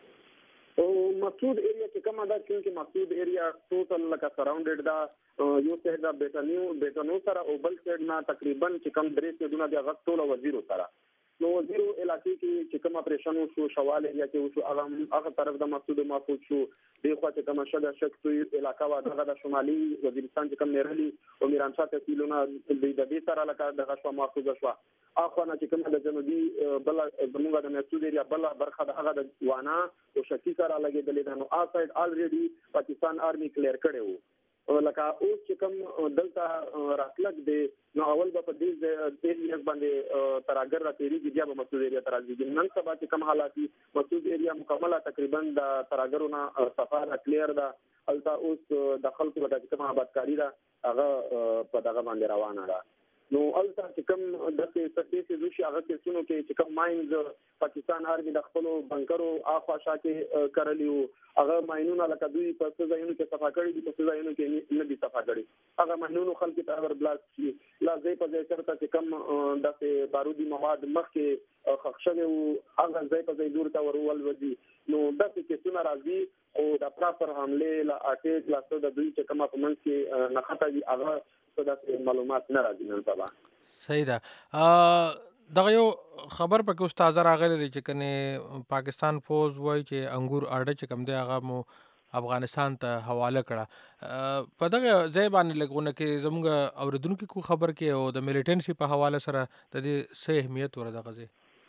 مسعود ایریا چې کومه ده چې مسعود ایریا ټوټل لکه سراوندډ دا یو سایډ دا بیٹانو سره او بل سایډ نه تقریبا چې کم درې سیډونه د غټ ټوله وزیرو سره نو وزیرو علاقې کې چې کوم اپریشن وشو شوال ایریا کې وشو هغه طرف د مسعود محفوظ شو د خو چې کوم شګه شک علاقہ وا دغه شمالي وزیرستان چې کوم نهرلی او میرانشاه تحصیلونه د دې سره لکه دغه شو محفوظ شو اخوانه چې کوم د جنوبي بل زموږ د مسعود ایریا بل برخه د هغه د وانا او شکی سره لګیدل نو ا سایډ الریډي پاکستان آرمي کلیر کړي وو لکه اوس چې کوم دلته راتلک دی نو اول په دې ایریا باندې تراګر را تیریږي بیا به مسعود ایریا تراځي نن سبا چې کوم حالاتي مسعود ایریا مکمله تقریبا د تراګرونه صفاره کلیر ده الته اوس د خلکو د کوم آبادکاری ده هغه په دغه باندې روانه ده نو الته چې کوم د څه دوشي هغه کې څونو کې چې کوم ماینز پاکستان آرمي د خپل بنکرو اخوا شاکه کړلیو هغه ماینونه لکه دوی په څه ځایونو کې صفا کړی دي په څه ځایونو کې نه دي صفا کړی هغه ماینونو خلک ته اور بلاست شي لا ځای په ځای چرته چې کوم د بارودي مواد مخکې خښوي او هغه ځای په ځای دور تا ورول ودی نو د څه څونه راځي او د پراپر حمله لا اټیک لا څه د دوی چې کومه په منځ کې نه خطا دي هغه څه معلومات نه راځي نن سبا صحیح ده دغه یو خبر پکې استاد راغلی چې کنه پاکستان فوج وای چې انګور اړه چې کم دی هغه مو افغانستان ته حواله کړه په دغه ځای باندې لګونه کې زموږ اوریدونکو کو خبر کې او د میلیټنسي په حواله سره د دې څه اهمیت ور دغه ځای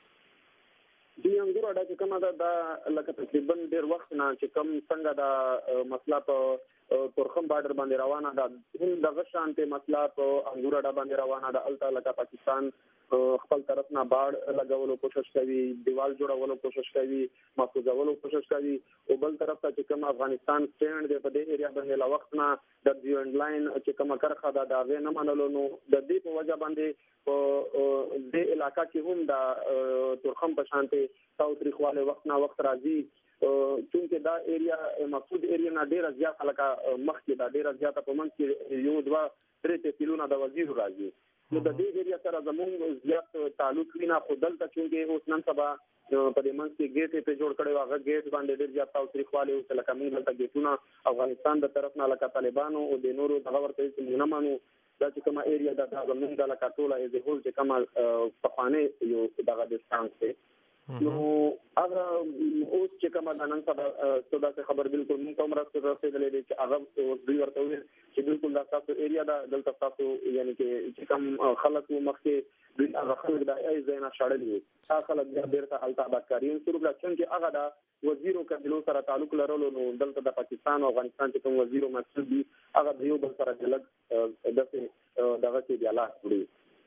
دی انګور اړه چې کومه دا لکه تقریبا ډیر وخت نه چې کم څنګه دا مسله په تورخم بارډر باندې روانه ده هم دغه شانته مسله په انګور اړه باندې روانه ده الته لکه پاکستان خپل طرف نه باړ لګولو کوشش کوي دیوال جوړولو کوشش کوي محفوظولو کوشش کوي او بل طرف ته چې کوم افغانستان سټینډ دی په دې ایریا باندې لا وخت نه د ډیوند لاین چې کوم کرخه دا نه منلو نو د دې په وجه باندې په دې علاقہ کې هم د تورخم په شانته تاوتریخواله وخت نه وخت راځي چونکه دا ایریا مقصود ایریا نه ډیره زیات خلک مخکې دا ډیره زیات په منځ کې یو دوه درې تحصیلونه د وزیر راځي نو د دې ایریا سره زموږ زیات تعلق وینا خودل ته چې اوس نن سبا په دې منځ کې ګیټ په جوړ کړي واغه ګیټ باندې ډیر زیات تاوتریخواله او لکه موږ ته ګیټونه افغانستان د طرف نه لکه طالبانو او د نورو دغه ورته چې نه مانو دا چې کومه ایریا د زموږ د لکه ټوله از هول چې کومه پخوانه یو دغه ډیسټانس دی نو هغه اوس چې کومه د نن سبا څه خبر بالکل موږ کوم راځي رسېدلې دي چې هغه دوی ورته وي چې بالکل دا تاسو ایریا دا دلته تاسو یعنی چې کوم خلک مخکې دوی هغه خلک د ای زینا شړلې خلک بیا بیرته هلته آبادکاري شروع کړه چې هغه د وزیرو قبیلو سره تعلق لرلو نو دلته د پاکستان او افغانستان چې کوم وزیر او مسؤل دي هغه د یو بل سره جلګ دغه کې بیا لاس وړي.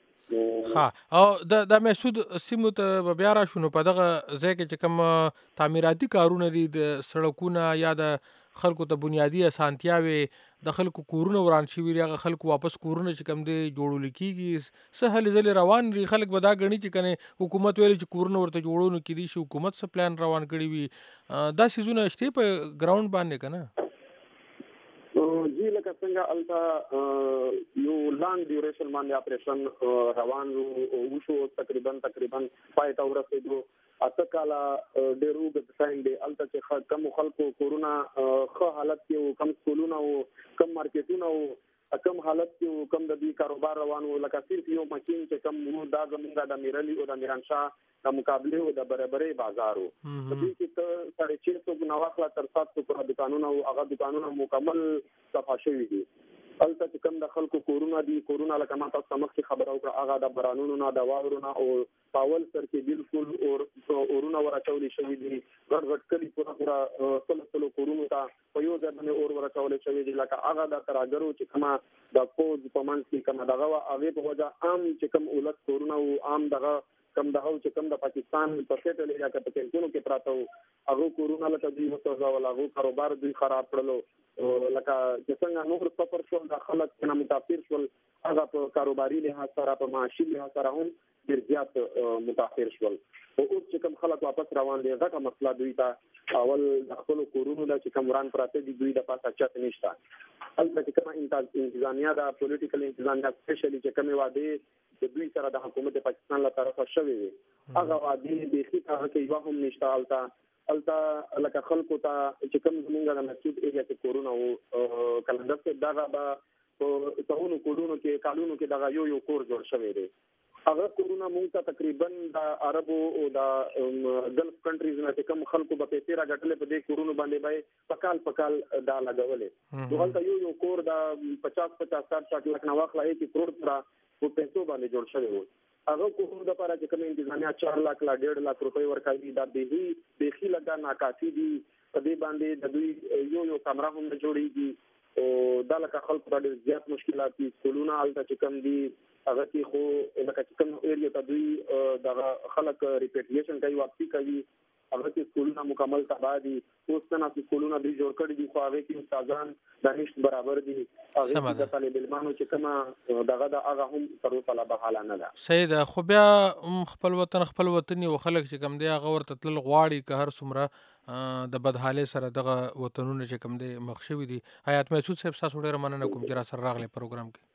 ها او د محسود سیمو ته بیا را شنو په دغه ځای کې چې کوم تعمیراتي کارونه دي د سړکونه یا د خلکو ته بنیادی اسانتیاوې د خلکو کورونه وران شوي دي هغه خلکو واپس کورونه چې کوم دی جوړول کېږي څه هلې ځلې روان دي خلک به دا ګڼي چې کنه حکومت ویلي چې کورونه ورته جوړونو کېدی شي حکومت څه پلان روان کړي وي دا څیزونه شته په ګراوند باندې که نه؟ جی لکه څنګه الته یو لانګ ډیوریشن باندې اپریشن روان وشو تقریبا پای ته ورسېدو اته کاله ډېر اوږد ټایم دی الته چې کم خلکو کورونه ښه حالت کې کم سکولونه او کم مارکیټونه او کم حالت کې کم د دې کاروبار روان و لکه صرف یو ماشین چې کم دا زمونږ د میرلی او د میرانشاه د مقابله او د برابرۍ بازار و په دې کې ته 650 نواخلا تر 700 پر دکانونه او هغه دکانونه مکمل صفا شوي دي الته چې کم د خلکو کورونه دي کورونه لکه ما تاسو مخکې خبره وکړه هغه د برانونو نه د واورونو او پاول سر کې بالکل اورونه ورچولې شوي دي غټ کلی پورا سلسله کورونو ته په یو ځای باندې اور ورچولې شوي دي لکه هغه د تراګرو چې کما د کوز په منځ کې کما دغه هغه په وجه عام چې کم اولت کورونه او عام دغه کم دغه چې کم د پاکستان په سټل یا په کینونو کې پراته هغه کورونه لکه دوی وسوځه ولا هغه کاروبار دوی خراب کړلو لکه چې څنګه نور سفر شول د خلک څنګه متاثر شول هغه په کاروباري لحاظ سره په معاشي لحاظ سره هم ډېر زیات متاثر شول او اوس چې کوم خلک واپس روان دي غټه مسله دوی ته اول د خپل کورونو د چې کوم وران پراته دي دوی د پاسه چت نشته البته چې کومه انتظامیه د پولیټیکل انتظامیه سپیشلی چې کومه وعده د دوی سره د حکومت پاکستان له طرفه شوې وي هغه وعده د هیڅ هغه کې یو هم نشته الته لکه خلکو ته چې کوم زمونږ د مسجد ایریا کې کورونه او کلندر کې دغه په تاونو کورونو کې کالونو کې دغه یو کور جوړ شوی دی هغه کورونه مونږ ته تقریبا د عربو او د ګلف کنټریز نه کوم خلکو په پیسې راغټلې په دې کورونو باندې په کال دا لګولې دغه یو کور د 50 لک نه واخلای کې کروڑ تر په پیسو باندې جوړ شوی و هغه کورونو د لپاره چې کوم انتظامیه 4 لک لا 1.5 لک روپۍ ورکړي دا به لګا ناکافي دي په دې باندې د دوی یو کمره هم جوړیږي او دا لکه خلکو ته ډېر زیات مشکلات دي سکولونه هلته چې کوم دي هغه کې خو لکه چې کوم ایریا ته دوی د خلک ریپیټیشن کوي واپسی کوي هغه کې سکولونه مکمل تباہ دي اوس څنګه سکولونه دوی جوړ کړي دي خو هغه کې استادان دانش برابر دي هغه د طالب علمانو چې کومه دغه د هغه هم تر اوسه لا بحاله نه ده صحیح ده خو بیا خپل وطن یو خلک چې کوم دی هغه ورته تل غواړي که هر څومره د بدحالۍ سره دغه وطنونه چې کوم دی مخ شوي دي حیات محسود صاحب تاسو ډېره مننه کوم چې را سره راغلی پروګرام کې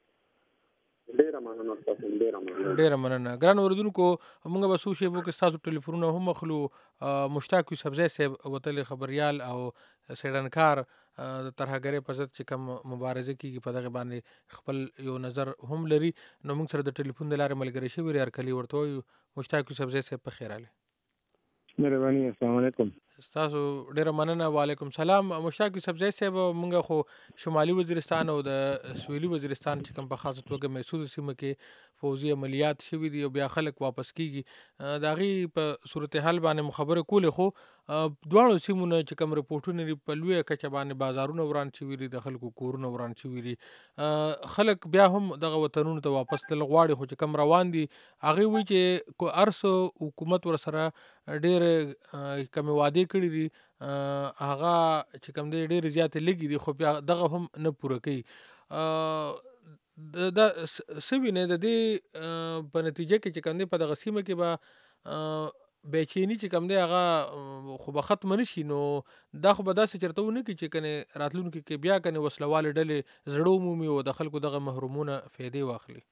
ډېره مننه ګران اوریدونکو موږ به څو شیبو کې ستاسو ټلیفونونه هم اخلو مشتاق یوسفزی صاحب وتلې خبریال او څېړنکار د ترهګرۍ په ضد چې کوم مبارزه کېږي په دغه باندې خپل یو نظر هم لري نو موږ سره د ټلیفون د لارې ملګری شوي دي هرکلي ورته وایو مشتاق یوسفزی صاحب په خیر راغلی مهرباني السلام علیکم ستاسو ډېره مننه وعلیکم سلام مشتاق یوسفزی صاحب موږ خو شمالي وزیرستان او د سویلي وزیرستان چې کوم په خاصه توګه محسود سیمه کې فوزي عملیات شوي دي او بیا خلک واپس کیږي د هغې په صورتحال باندې خبرې کولې خو دواړو سیمونه چې کوم رپورټونه دي په لویه کچه باندې بازارونه وران شوي دي د خلکو کورونه وران شوي دي خلک بیا هم دغه وطنونو ته واپس تلل غواړي خو چې کوم روان دي هغې وایي چې هر څه حکومت ورسره ډېرې کمې وعدې کړي دي هغه چې کوم دی ډېرې زیاتې لږې دي خو بیا دغه هم نه پوره کوي دا څه وینئ د دې په نتیجه کې چې کوم دی په دغه سیمه کې به بیچیني چې کوم دی هغه خو به ختمه نه شي نو دا خو به داسې چېرته ونه کړي چې کنې راتلونکي کې بیا کنې وسلوالې ډلې زړه ومومي او د خلکو دغه محرومونه فایدې واخلي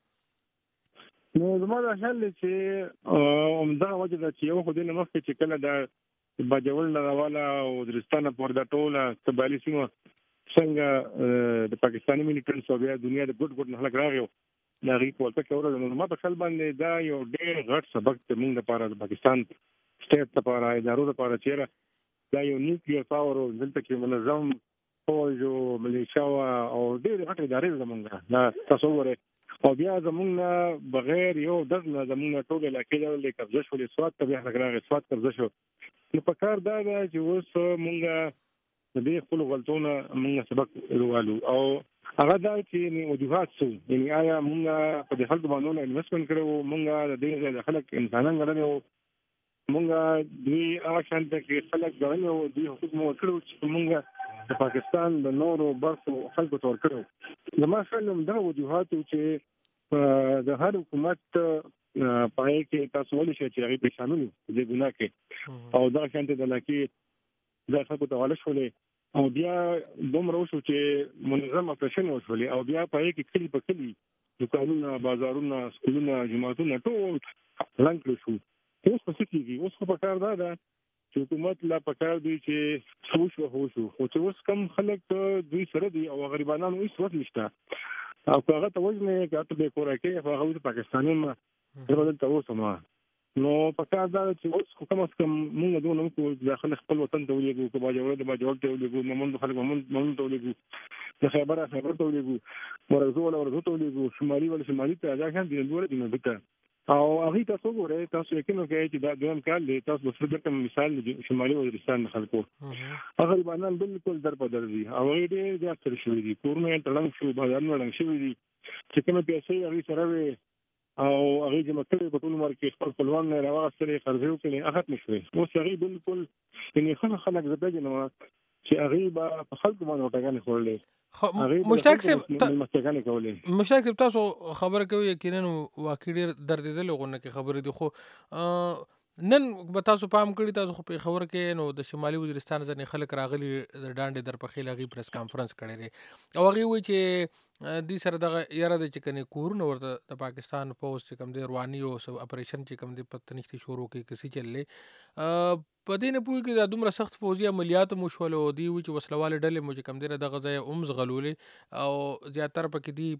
نو زما دا خیال دی چې همدغه وجه ده چې یو خو دې نه مخکې چې کله د باجوړ نه راواله او وزیرستانه پورې دا ټوله قبایلي سیمه څنګه د پاکستاني ملیټنټس او بیا دنیا د ګوټ نه خلک راغی د هغې په ولکه کې ورغلل نو ما په خیال باندې دا یو ډېر غټ سبق دی موږ لپاره د پاکستان سټیټ لپاره ادارو لپاره چېرې دا یو نیوکلیر پاور او دلته کې منظم فوج او ملیشیا او ډېرې غټې ادارې زموږ دا تاسو وګورئ او بیا زمونږ نه بغیر یو دغ نه زمونږ نه ټول علاقې له قبضه شولې سواد ته بیا راغلی سواد قبضه شو. نو په کار دا ده چې اوس مونږ د دې خپل غلطونه مونږ سبق ورولو او هغه دا چې وجوهات څه یعنی آیا مونږ په دې خلکو باندې انویسټمنټ کړو، مونږ د دې د خلک انسانان غړنو، مونږ دوی هغه شان چې خلک غړنو دوی حقوق مو کړو چې مونږ د پاکستان د نورو برخو خلکو تور کړو. زما خیال دا وجوهات چې د هر حکومت پای کې تاسو ولې چې هغه په شامل دي ګناه کې او دا شان د لکه دا خلکو ته والا شولې او بیا دومره وشو چې منظم اپریشن وشولې او بیا پای کې کلی په کلی دکانونه، بازارونه، سکولونه، جماعتونه ټول رنګ شو. اوس څه کیږي؟ اوس په کار دا ده چې حکومت لا پکار دی چې څه وشو خو چې اوس کم خلک دوی سره دي او غریبانو هیڅ وخت نشته او هغه ته وژنې کاته به کورکه هغه پاکستاني ما درول ته وسمه. نو پکار دا چې اوس کوم څه موږ دونه کو داخله خپل وطن ته ولېګو، کو باجوړ د باجوړ ته ولېګو، موږ خلک موږ ته ولېګو، د خیبر ته ولېګو، ورزو ته ولېګو، شمالي ته دا ځان دي نور دي نو بته او هغه تاسو ګورئ تاسو یقینو کوي چې دا دویم کال دی. تاسو به څه مثال شمالي وزیرستان خلکو هغه باندې بالکل در په در دي او هغه دې د اثر شوې دي کورونه تړل شو، بازارونه تړل شوې دي چې کومه پیسې هغه سره وي او هغه چې مکتب په ټول عمر کې خپل خپلوان نه راوستلې قرضې وکړي هغه نشوي. اوس هغه بالکل یعنی خلک زده نو چې هغه په خلکو باندې وټاګانې خورلې. مشتاق صاحب تاسو خبره کوي یقینا واقعي ډېر دردېدل غونه کې خبره دي، خو نن به تاسو پام کړی تاسو خو په خبره کې نو د شمالي وزیرستان ځنې خلک راغلي د ډانډې در په خیل غي پریس کانفرنس کړی دی او هغه وایي چې دې سره دغه یاره د چې کني کورونه ورته د پاکستان پوسټ چې کوم دی رواني او اپریشن چې کوم دی پتنشتي شروع کې کسي چللې په دې نه پوي کې د دومره سخت فوزي عملیات مو شول او دی چې وسلواله ډلې مو چې کوم دی دغه ځای اومز غلولې او زیاتره پکې دی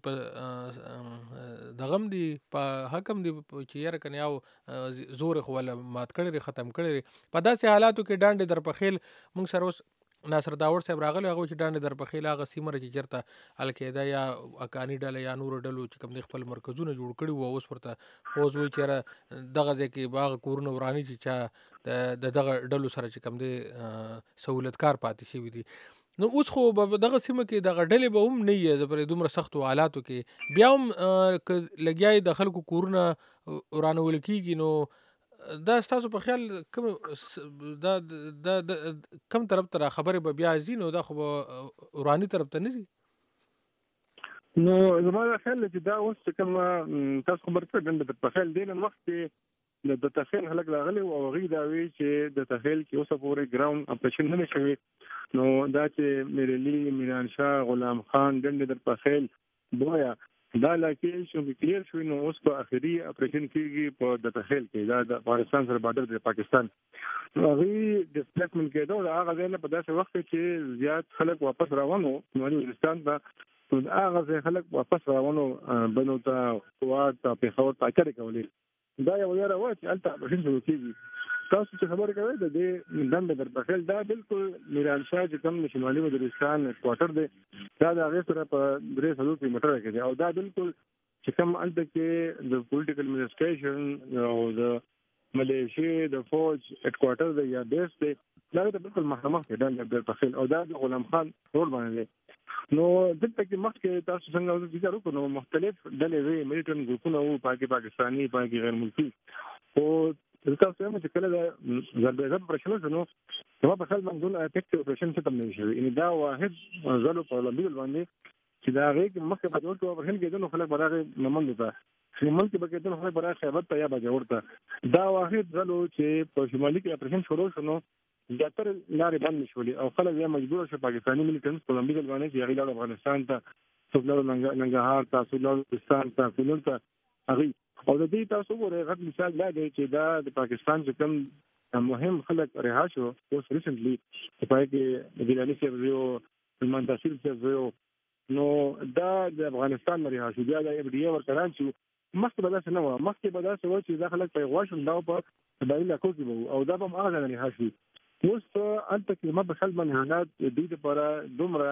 په دغم دی په حکم دی چې یاره کني او زور خو ولا مات کړي ختم کړي په داسې حالاتو کې ډانډې در په خیل موږ سره اوس ناصر داور صاحب راغلی هغه چې ډانډې در په خیل هغه سیمه چې چېرته القاعده یا اکاني ډله یا نورو ډلو چې کوم خپل مرکزونه جوړ کړي وو اوس ورته فوز وایي چې دغه ځای کې باغ کورونه وراني چې چا د دغه ډلو سره چې کوم دی سہولتکار پاتې شوي دي. نو اوس خو دغه سیمه کې دغه ډلې به هم نه یې پر دومره سختو حالاتو کې بیا هم لګیای د خلکو کورونه ورانول کېږي. نو دا ستاسو په خیال کم طرف ته خبرې به بیا ځي نو دا خو ورانی طرف ته نه ځي؟ نو زما خیال چې دا اوس کوم تاسو خبر کړئ د په خیال دین وخت کې د تخیل خلک راغلي او غي دا وی چې د تخیل کې اوسه پورې ګراوند اپریشن نه شوی. نو دا چې ميرلي میران شاه غلام خان ډنډ در په خیل بویا دا لکه چې کلیر شوی نو اوس په اخري اپریشن کېږي په د تخیل کې دا د افغانستان سره بارډر د پاکستان هغه ډیسپلیسمنت کېدو دا هغه ځای په داسې وخت کې زیات خلک واپس روانو شمالي وزیرستان ته هغه ځای خلک واپس روانو بنو ته قوات په خبر تاکر کولې دا یو یاره و چې الته اپریشن شروع کېږي. تاسو چې خبر کوي د دې ډنډ در په خیل دا بالکل میران شاه چې کوم شمالي وزیرستان کوارټر دی دا د هغه سره په 300 کیلومتره کې دی او دا بالکل چې کوم الته کې د پولیټیکل ایڈمنسټریشن او د ملیشیا د فوج هډ کوارټر دی یا بیس دی دا بالکل محکمه کې ډنډ در په خیل او دا د غلام خان روډ باندې. نو دلته کې مخکې تاسو څنګه ذکر وکړو نو مختلف ډلې وی ملیټن ګروپونه وو پاکستاني غیر ملکی او تاسو هم چې کله د ضربه پرشنو نو په خپل منځون افیکټ اپریشن څه تم نه شي ان دا واحد ځلو په لمبیل باندې چې دا غي مخکې په ټول اپریشن کې د خلک براغه ممنګ ده شمال کې بګې د خلک براغه خیبر ته یا باجوړ ته دا واحد ځلو چې په شمالي کې اپریشن شروع شنو زیاتره لارې بند شولې او خلک یې مجبور شو پاکستاني ملیټنټس په لمبیل باندې چې هغه افغانستان ته څوک ننګرهار ته سولستان ته کونړ ته هغه او د دې تاسو ګورئ غټ مثال دا دی چې دا د پاکستان چې کوم مهم خلک رها شو اوس ریسنټلی په پای کې ګیلاني صاحب یو سلمان تحصیل صاحب یو نو دا د افغانستان رها شو بیا د ابډي ورکران شو مخکې به داسې نه وه مخکې به داسې وه چې دا خلک په غواشم دا په قبایلي علاقو کې به وو او دا به هم هغه ځای رها شي. اوس هلته کې زما په خیال باندې حالات دوی دپاره دومره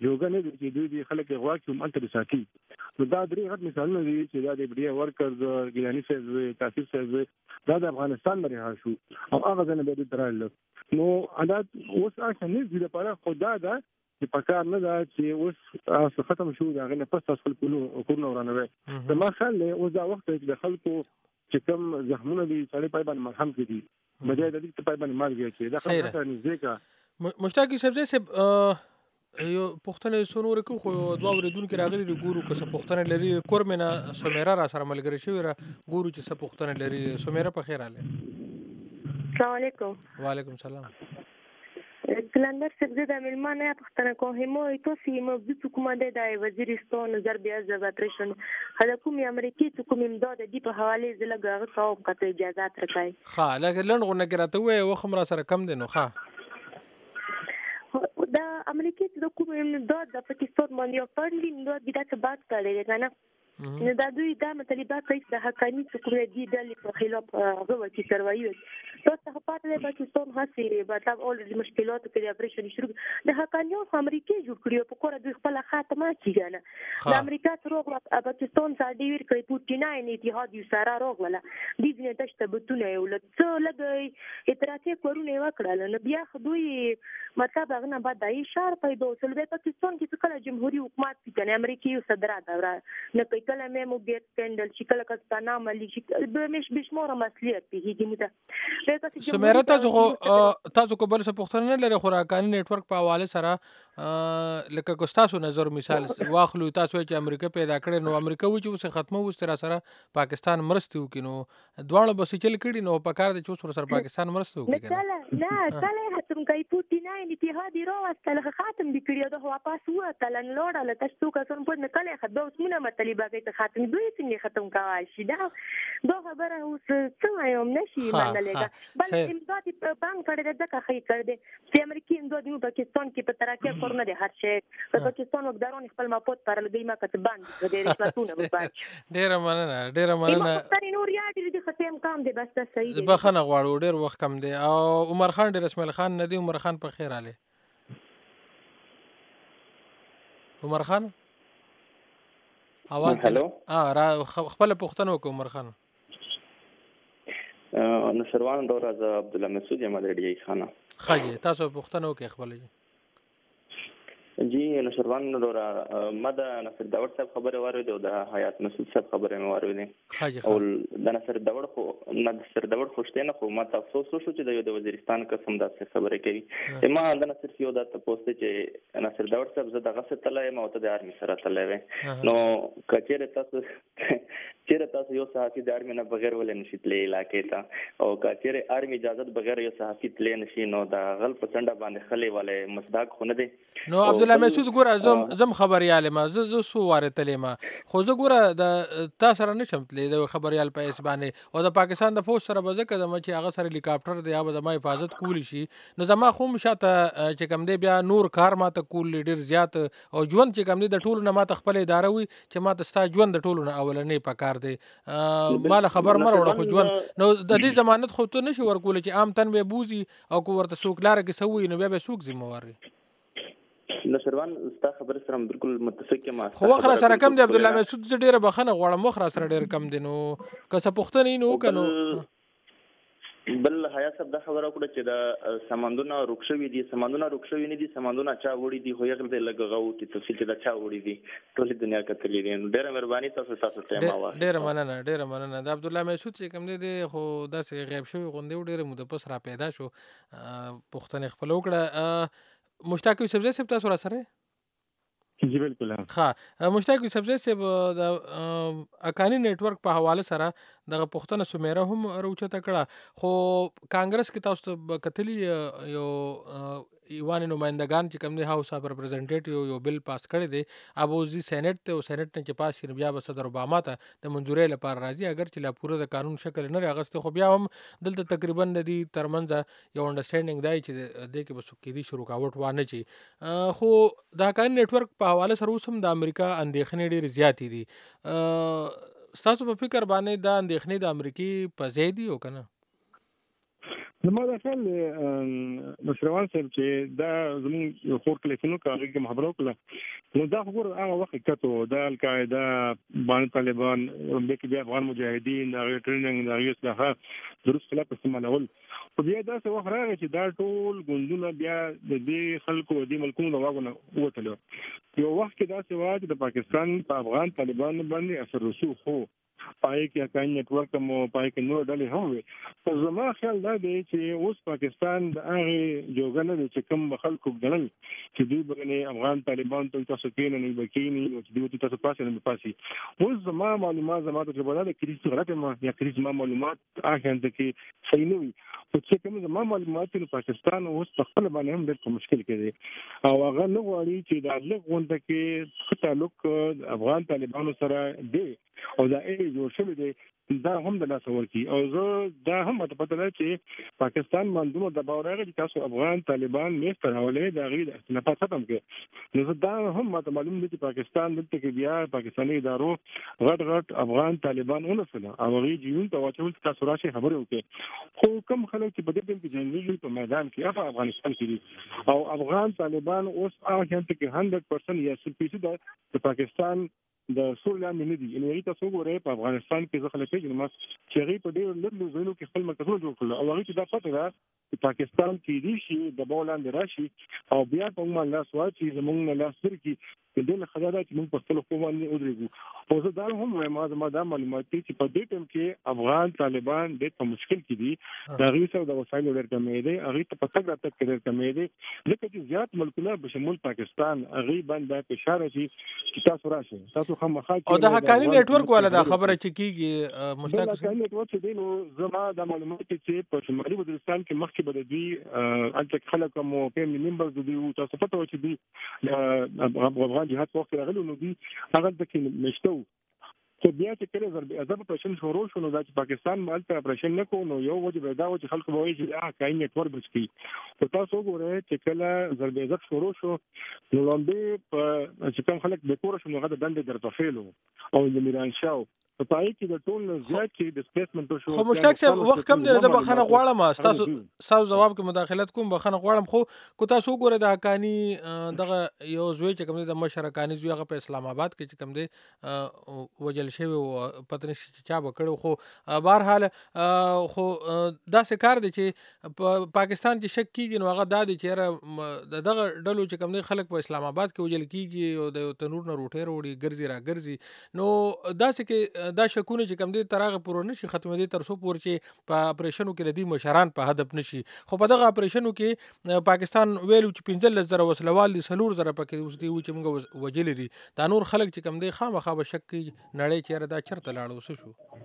یوګه نه دي چې دوی خلک غوا کې هم انتر ساتي. نو دا درې غټ مثالونه دي چې دا د بډیا ورکرز ګیلانی صاحب تاسیس صاحب دا د افغانستان باندې شو او هغه ځنه به درال. نو ادا اوس اصل نه دي لپاره خدا دا چې پکار نه دا چې اوس ختم شو دا غنه پس تاسو کورونه ورانوي. زما خیال له اوس دا وخت چې د خلکو چې کوم زخمونه دي سړی پای باندې مرهم کړي مجاهد دې ته پای باندې مارګي چې دا خبره نږدې کا مشتاق صاحب یو پښتنه سونور کو خو دوه ورېدونکو راغلي ګورو که څه پښتنه لري کورمنه سمیرا را سره ملګری شوی را ګورو چې څه پښتنه لري. سمیرا په خیر اله. السلام علیکم. وعلیکم السلام. کلندر سبزه د ملمانه پښتنه کوهمو تو سیمه د حکومت د وزیرستان ضربه زباتریشن هله کوم امریکای ته کوم امداد دی په حواله زلګه صاحب کته اجازه ترکای. ها لکه لنډ غو نه کراته وې وخم را سره کم دي نو ها دا امریکای ته کوم امداد د پاکستان باندې پړلی نو د دې ته بات کړي نه نو دا دوی دا مطالبه کوي د حقاني حکومت دی د خلاف غوړ کی کاروایی تاسو په پاتې د پاکستان هڅې مطلب اول مشکلات کې اپریشن شروع د حقاني امریکای جوړ کړی په کومه دوی خپل خاتمه کیږي د امریکا سره پاکستان سره دی ور کوي پوتینای نه اتحاد یو سره راغله د دې نتشته بتونه یو لته لګي اتراته کورونه وکړل نو بیا دوی مطلب هغه نه بعد دای شهر پیدا وسل د پاکستان کې کله جمهوریت حکومت کې امریکای صدر دوره نه کله مې مو ګټ سکندل چې کله کستانه ملي چې به مش بشموره مسليت به دي مته سمیرا تاسو کو بل څه پښتنه نه لري خوراکاني نتورک په حواله سره لکه کوستاسو نظر مثال واخلو تاسو چې امریکا پیدا کړي نو امریکا و چې اوس ختمه و سره پاکستان مرستو کینو دواړه بس چل کړي نو په کار د چوس سره پاکستان مرستو کړي نه کله ختم کوي پوتینای اتحاد راوستل ختم دي کړي دا واپس وته لن لوړل تاسو کسن په نه کله خدای اوسمنه مطلب ته ختم دوی څنګه ختم کوي شي دا خبره اوس څنګه یو نشي منلګه بل امداد په بانک کړه دغه خې کړ دې چې امریکای امداد یو پاکستان کې په ترکیه کورونه دي هر شي په پاکستان وګدارون خپل ماپوت پر لګي ما کته باندې کړي رساتونه وباچ ډیر مننه ستاري نور یاد دي ختم کام دي بس صحیح دي بخنه غواړو ډیر وخت کم دي او عمر خان ډیر اسماعیل خان ندی عمر خان په خیر اله. عمر خان اواز هلو را خپل پښتنو کو عمر خان نصروان دور از عبد الله مسعود یم د ډی خانه خاجه تاسو پښتنو کې خپل جی نصروان دور مد نصر داوود صاحب خبره واردې او د حیات مسعود صاحب خبره مې واردې او د نصر داوود خوشته نه خو ما تاسو شو چې د وزیرستان قسم داسې خبره کوي ما د نصر یو د تاسو چې نصر داوود صاحب زه دغه څه تلای ما ته د آرمي سره تلای نو کچېره تاسو یو صحافي د آرمي نه بغیر ولې نشي تللی علاقې ته او کچېره آرمي اجازه بغیر یو صحافي تللی نشي نو د غل پسنده باندې خلې والے مصداق خونه دي نو عبد الله مسعود ګوره زم خبريال ما ز سو وارتلې ما خو زه ګوره د تاسو سره نشم تللی د خبريال په اسبانه او د پاکستان د فوج سره بزه کده چې هغه سره هلیکاپټر دی یا به ما حفاظت کولی شي نو زما خو مشاته چې کم دی بیا نور کار ماته کول ډیر زیات او ژوند چې کم دی د ټولو نه ماته خپل اداره وي چې ماته ستا ژوند د ټولو نه اولنې پکار دی مال خبر مر وړه خو ژوند نو د دې ضمانت خو ته نشي ورکول چې عام تن به بوزي او کو ورته سوق لار کې سوي نو به سوق ذمہوار نصروان ستا خبر سره بالکل متفق یم خو وخره سره کم دی عبد الله مسعود ډیره بخنه غواړم وخره سره ډیر کم دی نو که څه پښتني نو کنو بل حیا صاحب دا خبره وکړه چې د سمندونه روښوي دي سمندونه روښوي نه دي سمندونه چا وړي دي خو یو ځل لګغاو چې تفصیل چې دا چا وړي دي ټول دنیا کتلې دي ډیره مهرباني تاسو ټیم اوا ډیره مننه د عبد الله مسعود چې کوم دی خو داسې غیب شوی غونډه ډیره مدپس را پیدا شو پښتنه خپل وکړه مشتاق یوسف زئی صاحب تاسو را سره جی بالکل ها مشتاق یوسف زئی صاحب د اکانی نتورک په حواله سره دغه پښتنه سمیره هم روچته کړه خو کانګرس کې تاسو کتلی یو ایوان نمائندگان چې کوم دی هاوس اف ریپرزنټیټیو یو بل پاس کړی دی ابوزي سېنات ته او سېنات نه چې پاس شي بیا به صدر اوباما ته د منځوري لپاره راځي اگر چې لا پوره د قانون شکل نه راغسته خو بیا هم دلته تقریبا د دې ترمنځ یو انډرستانډینګ دی چې د کې بس کې دي شروع کاوت وانه چی خو دا کان نتورک په حواله سره اوس هم د امریکا اندېښنې ډېرې زیاتې دي تاسو په فکر باندې دا اندېښنې د امریکای په ځای دي او کنه زما د خپل مشروان صاحب چې دا زموږ خور کلیفونو کې محبره وکړه نو دا خبره هغه وخت کته د القاعده باندې طالبان د کې افغان مجاهدین د ټریننګ د اصلاحات درست خلاف استعمالول او بیا دا څه وخت راغی چې دا ټول ګوندونه بیا د دې خلکو د ملکونو د واغونه وته یو وخت کې دا څه واجب د پاکستان په افغان طالبان باندې اثر رسوخ هو پای کې اکان نتورک مو پای کې نور ډلې هم وي خو زما خیال دا دی چې اوس پاکستان د هغه جوګنه د چې کوم خلکو ګڼل چې دوی باندې افغان طالبان ته تاسو کې نه بکینی او چې دوی تاسو پاسه نه پاسي اوس زما معلومات زما ته په اړه کریز غلطه ما یا کریز ما معلومات هغه اند کې صحیح نه وي او چې کوم زما معلومات په پاکستان اوس په خپل باندې هم ډېر مشکل کې دي او هغه نه غواړي چې د لږ غونډه کې تعلق افغان طالبانو سره دی او دا جوړ شوی دی دا هم د لاس ورکی او زه دا هم ته پته ده چې پاکستان باندې د دباو راغی چې تاسو افغان طالبان میسته راولې دا غیر اختلافات ختم کړي نو دا هم ماته معلوم دي چې پاکستان دلته کې بیا پاکستاني ادارو غټ افغان طالبان ونسله او غي جیون ته واچول تاسو راشي خبرې وکړي خو کوم خلک چې په دې ټیم کې جنګي په میدان کې هغه افغانستان کې دي او افغان طالبان اوس هغه چې 100% یا 100% د پاکستان د سوریا مې نه دي ان هغه تاسو ګورئ په افغانستان کې ځکه چې نو چې هغه په ډېر لږ ځایونو کې خپل مرکزونه جوړ کړل او هغه چې دا پته ده چې پاکستان کې دي شي د بولان راشي او بیا په موږ لاس واچي زموږ لاس ورکی د دې خبره چې موږ په خپل قوم باندې ودرېږو او زه دا هم وایم دا معلومات چې په دې ټیم کې افغان طالبان د په مشکل کې دي دا غي سره د وسایلو ډېر کمې دي هغه ته پتہ راته کې ډېر کمې دي ځکه چې زیات ملکونه بشمول پاکستان هغه باندې اشاره شي چې تاسو راشي تاسو او د حقانی نتورک والا دا خبره چې کیږي مشتاق حقانی نتورک چې دینو زما د معلومات چې په شمالي وزیرستان کې مخکې بده دي انت خلک مو په ممبر دي او تاسو پته و چې دي افغان جهاد وخت راغلي نو دي هغه د کې مشتو خو بیا چې کله ضرب اپریشن شروع شو نو د پاکستان مال ته اپریشن نه کو نو یو وجه دا و چې خلکو وایي چې حقانی نتورک بچي او تاسو وګورئ چې کله ضرب عزت شروع شو نو لاندې چې کوم خلک د کور شنو غدا دند درتفیلو او د میران شاو په پای کې د ټول زیات چې ډیسپلیسمنت شو خو مشتاق صاحب وخت کم دی زه بخنه غواړم تاسو جواب کې مداخلت کوم بخنه غواړم خو تاسو وګورئ د حقانی دغه یو زوی چې کوم د مشرکانی زوی هغه په اسلام آباد کې چې کوم دی وجل شوی او پته نشي چې چا وکړو خو بهرحال خو دا څه کار دی چې پاکستان چې شک کیږي نو هغه دا دی چې دغه ډلو چې کوم دی خلک په اسلام آباد کې وجل کیږي او د تنور نه روټي وروړي ګرځي را ګرځي نو دا څه کې دا شکونه چې کوم دی ترغه پور نشي ختمه دي تر څو پور چې په اپریشنو کې ردی مشران په هدف نشي خو په دغه اپریشنو کې پاکستان ویلو چې 15,000 وسلوال دي 3,000 پکې اوس دی چې موږ وجل دي دا نور خلک چې کوم دی خامخا به شک نړۍ چیرې دا چرته لاړو څه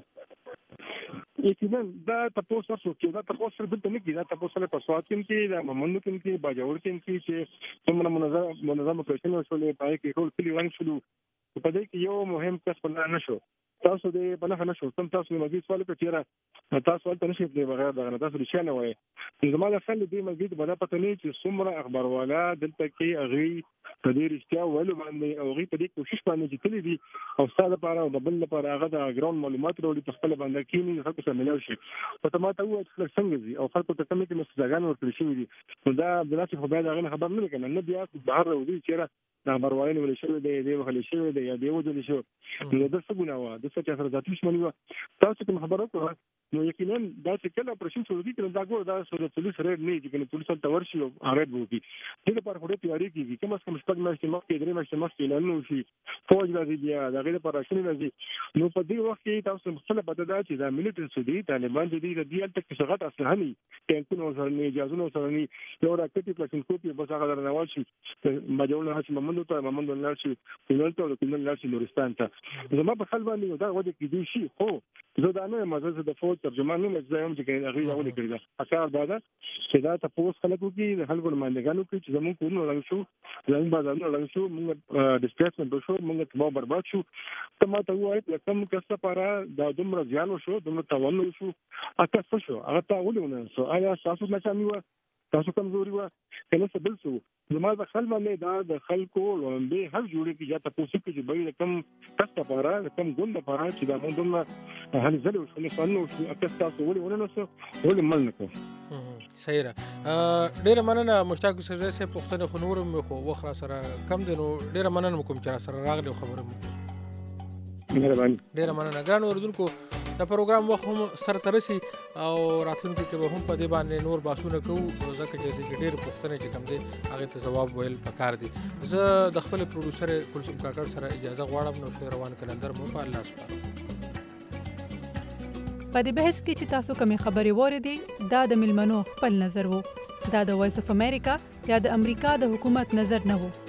شو یقینا دا تاسو سره کې دا تاسو سره د نه دا تاسو سره په سواد کې دا ممنو کې باجوړ کې چې څومره منظم اپریشن وشولې پای کې ټول کلی ون شلو په دې کې یو مهم کس په نه شو تاسو دې په نه شو تاسو موږ سوال کوي تاسو ولته نشئ په بغیر دا تاسو رښتیا نه وایي زموږ خل دې مسجد په پته نه چې څومره اخبار والا دلته کې اغي په دې رښتیا ولې باندې او غي په دې کوشش باندې چې تللی دي او ستاسو لپاره او د بل لپاره هغه د ګراوند معلومات وروړي په خپل باندې کې خلکو سره ملو شي په تماته وایي چې څنګه دي او خلکو ته کومې مستګان ورکړي شي دي نو دا بلاتي خو به دا خبر نه کنه نه بیا بهر ودی چې دا خبروالي ولې شوی دی دی وهل شوی دی یا دی وځل شو نو د څه ګناوه د څه چې سره ذاتي شمنی و تاسو کوم خبرو کوه نو یقینا دا چې کله اپریشن شروع دي کله دا ګور دا سره پولیس ریډ نه دي کنه پولیس ته ورشي او ریډ وکړي دغه پر هډه تیاری کیږي کوم څه مشتق ماشي مخکې درې ماشي مخکې لنو شي فوج راځي بیا دا غیر پر راشنی راځي نو په دې وخت کې تاسو مختلف بددا چې دا ملټری سودي طالبان دي د دې تک څه غټ اصله نه ټینکونو سره نه اجازه سره نه یو راکټي پلاسین کوپی بس هغه درنوال شي مجاوله هڅه ممنون الله شي ولته د کومل لاسي نورستان ته زما په خپل باندې دا وځي کې دي شي خو زه دا نه مزه د فوج ترجمان نه زم چې هغه یو لیکل دا اثر دا چې دا تاسو خلکو کې د خلکو باندې غانو کې چې زموږ کومو رنګ شو زموږ بازارونو رنګ شو موږ ډیسپلیسمنت شو موږ تباہ برباد شو ته ما ته وایي چې کوم کس لپاره دا دومره زیان شو دومره تاوان شو اته څه شو هغه ته ولونه سو آیا تاسو نه چا نیو تاسو کمزوري و کنه څه بل څه زما د خپل باندې دا د خلکو لومبه هر جوړه کې یا تاسو کې به کم تاسو لپاره کم ګوند لپاره چې دا موږ هل زلو شو نه فنو تاسو ولې څه ولې مل نه کوم صحیح را ډیره مننه مشتاق سره سه پښتنه خنور مې خو وخره سره کم دینو ډیره مننه کوم چې سره راغلی خبره مو مهرباني ډیره مننه ګران اوردونکو دا پروګرام وخت هم سره ترسي او راتلونکي کې به هم په دې باندې نور باسونه کوو ځکه چې ډېر پوښتنې چې کوم دي هغه ته جواب ویل پکار دي زه د خپل پروډوسر کلثوم کاکړ سره اجازه غواړم نو روان کلندر مو په الله سپارم په دې بحث کې چې تاسو کومې خبرې واورېدې دا د ملمنو خپل نظر وو دا د وایس اف امریکا یا د امریکا د حکومت نظر نه وو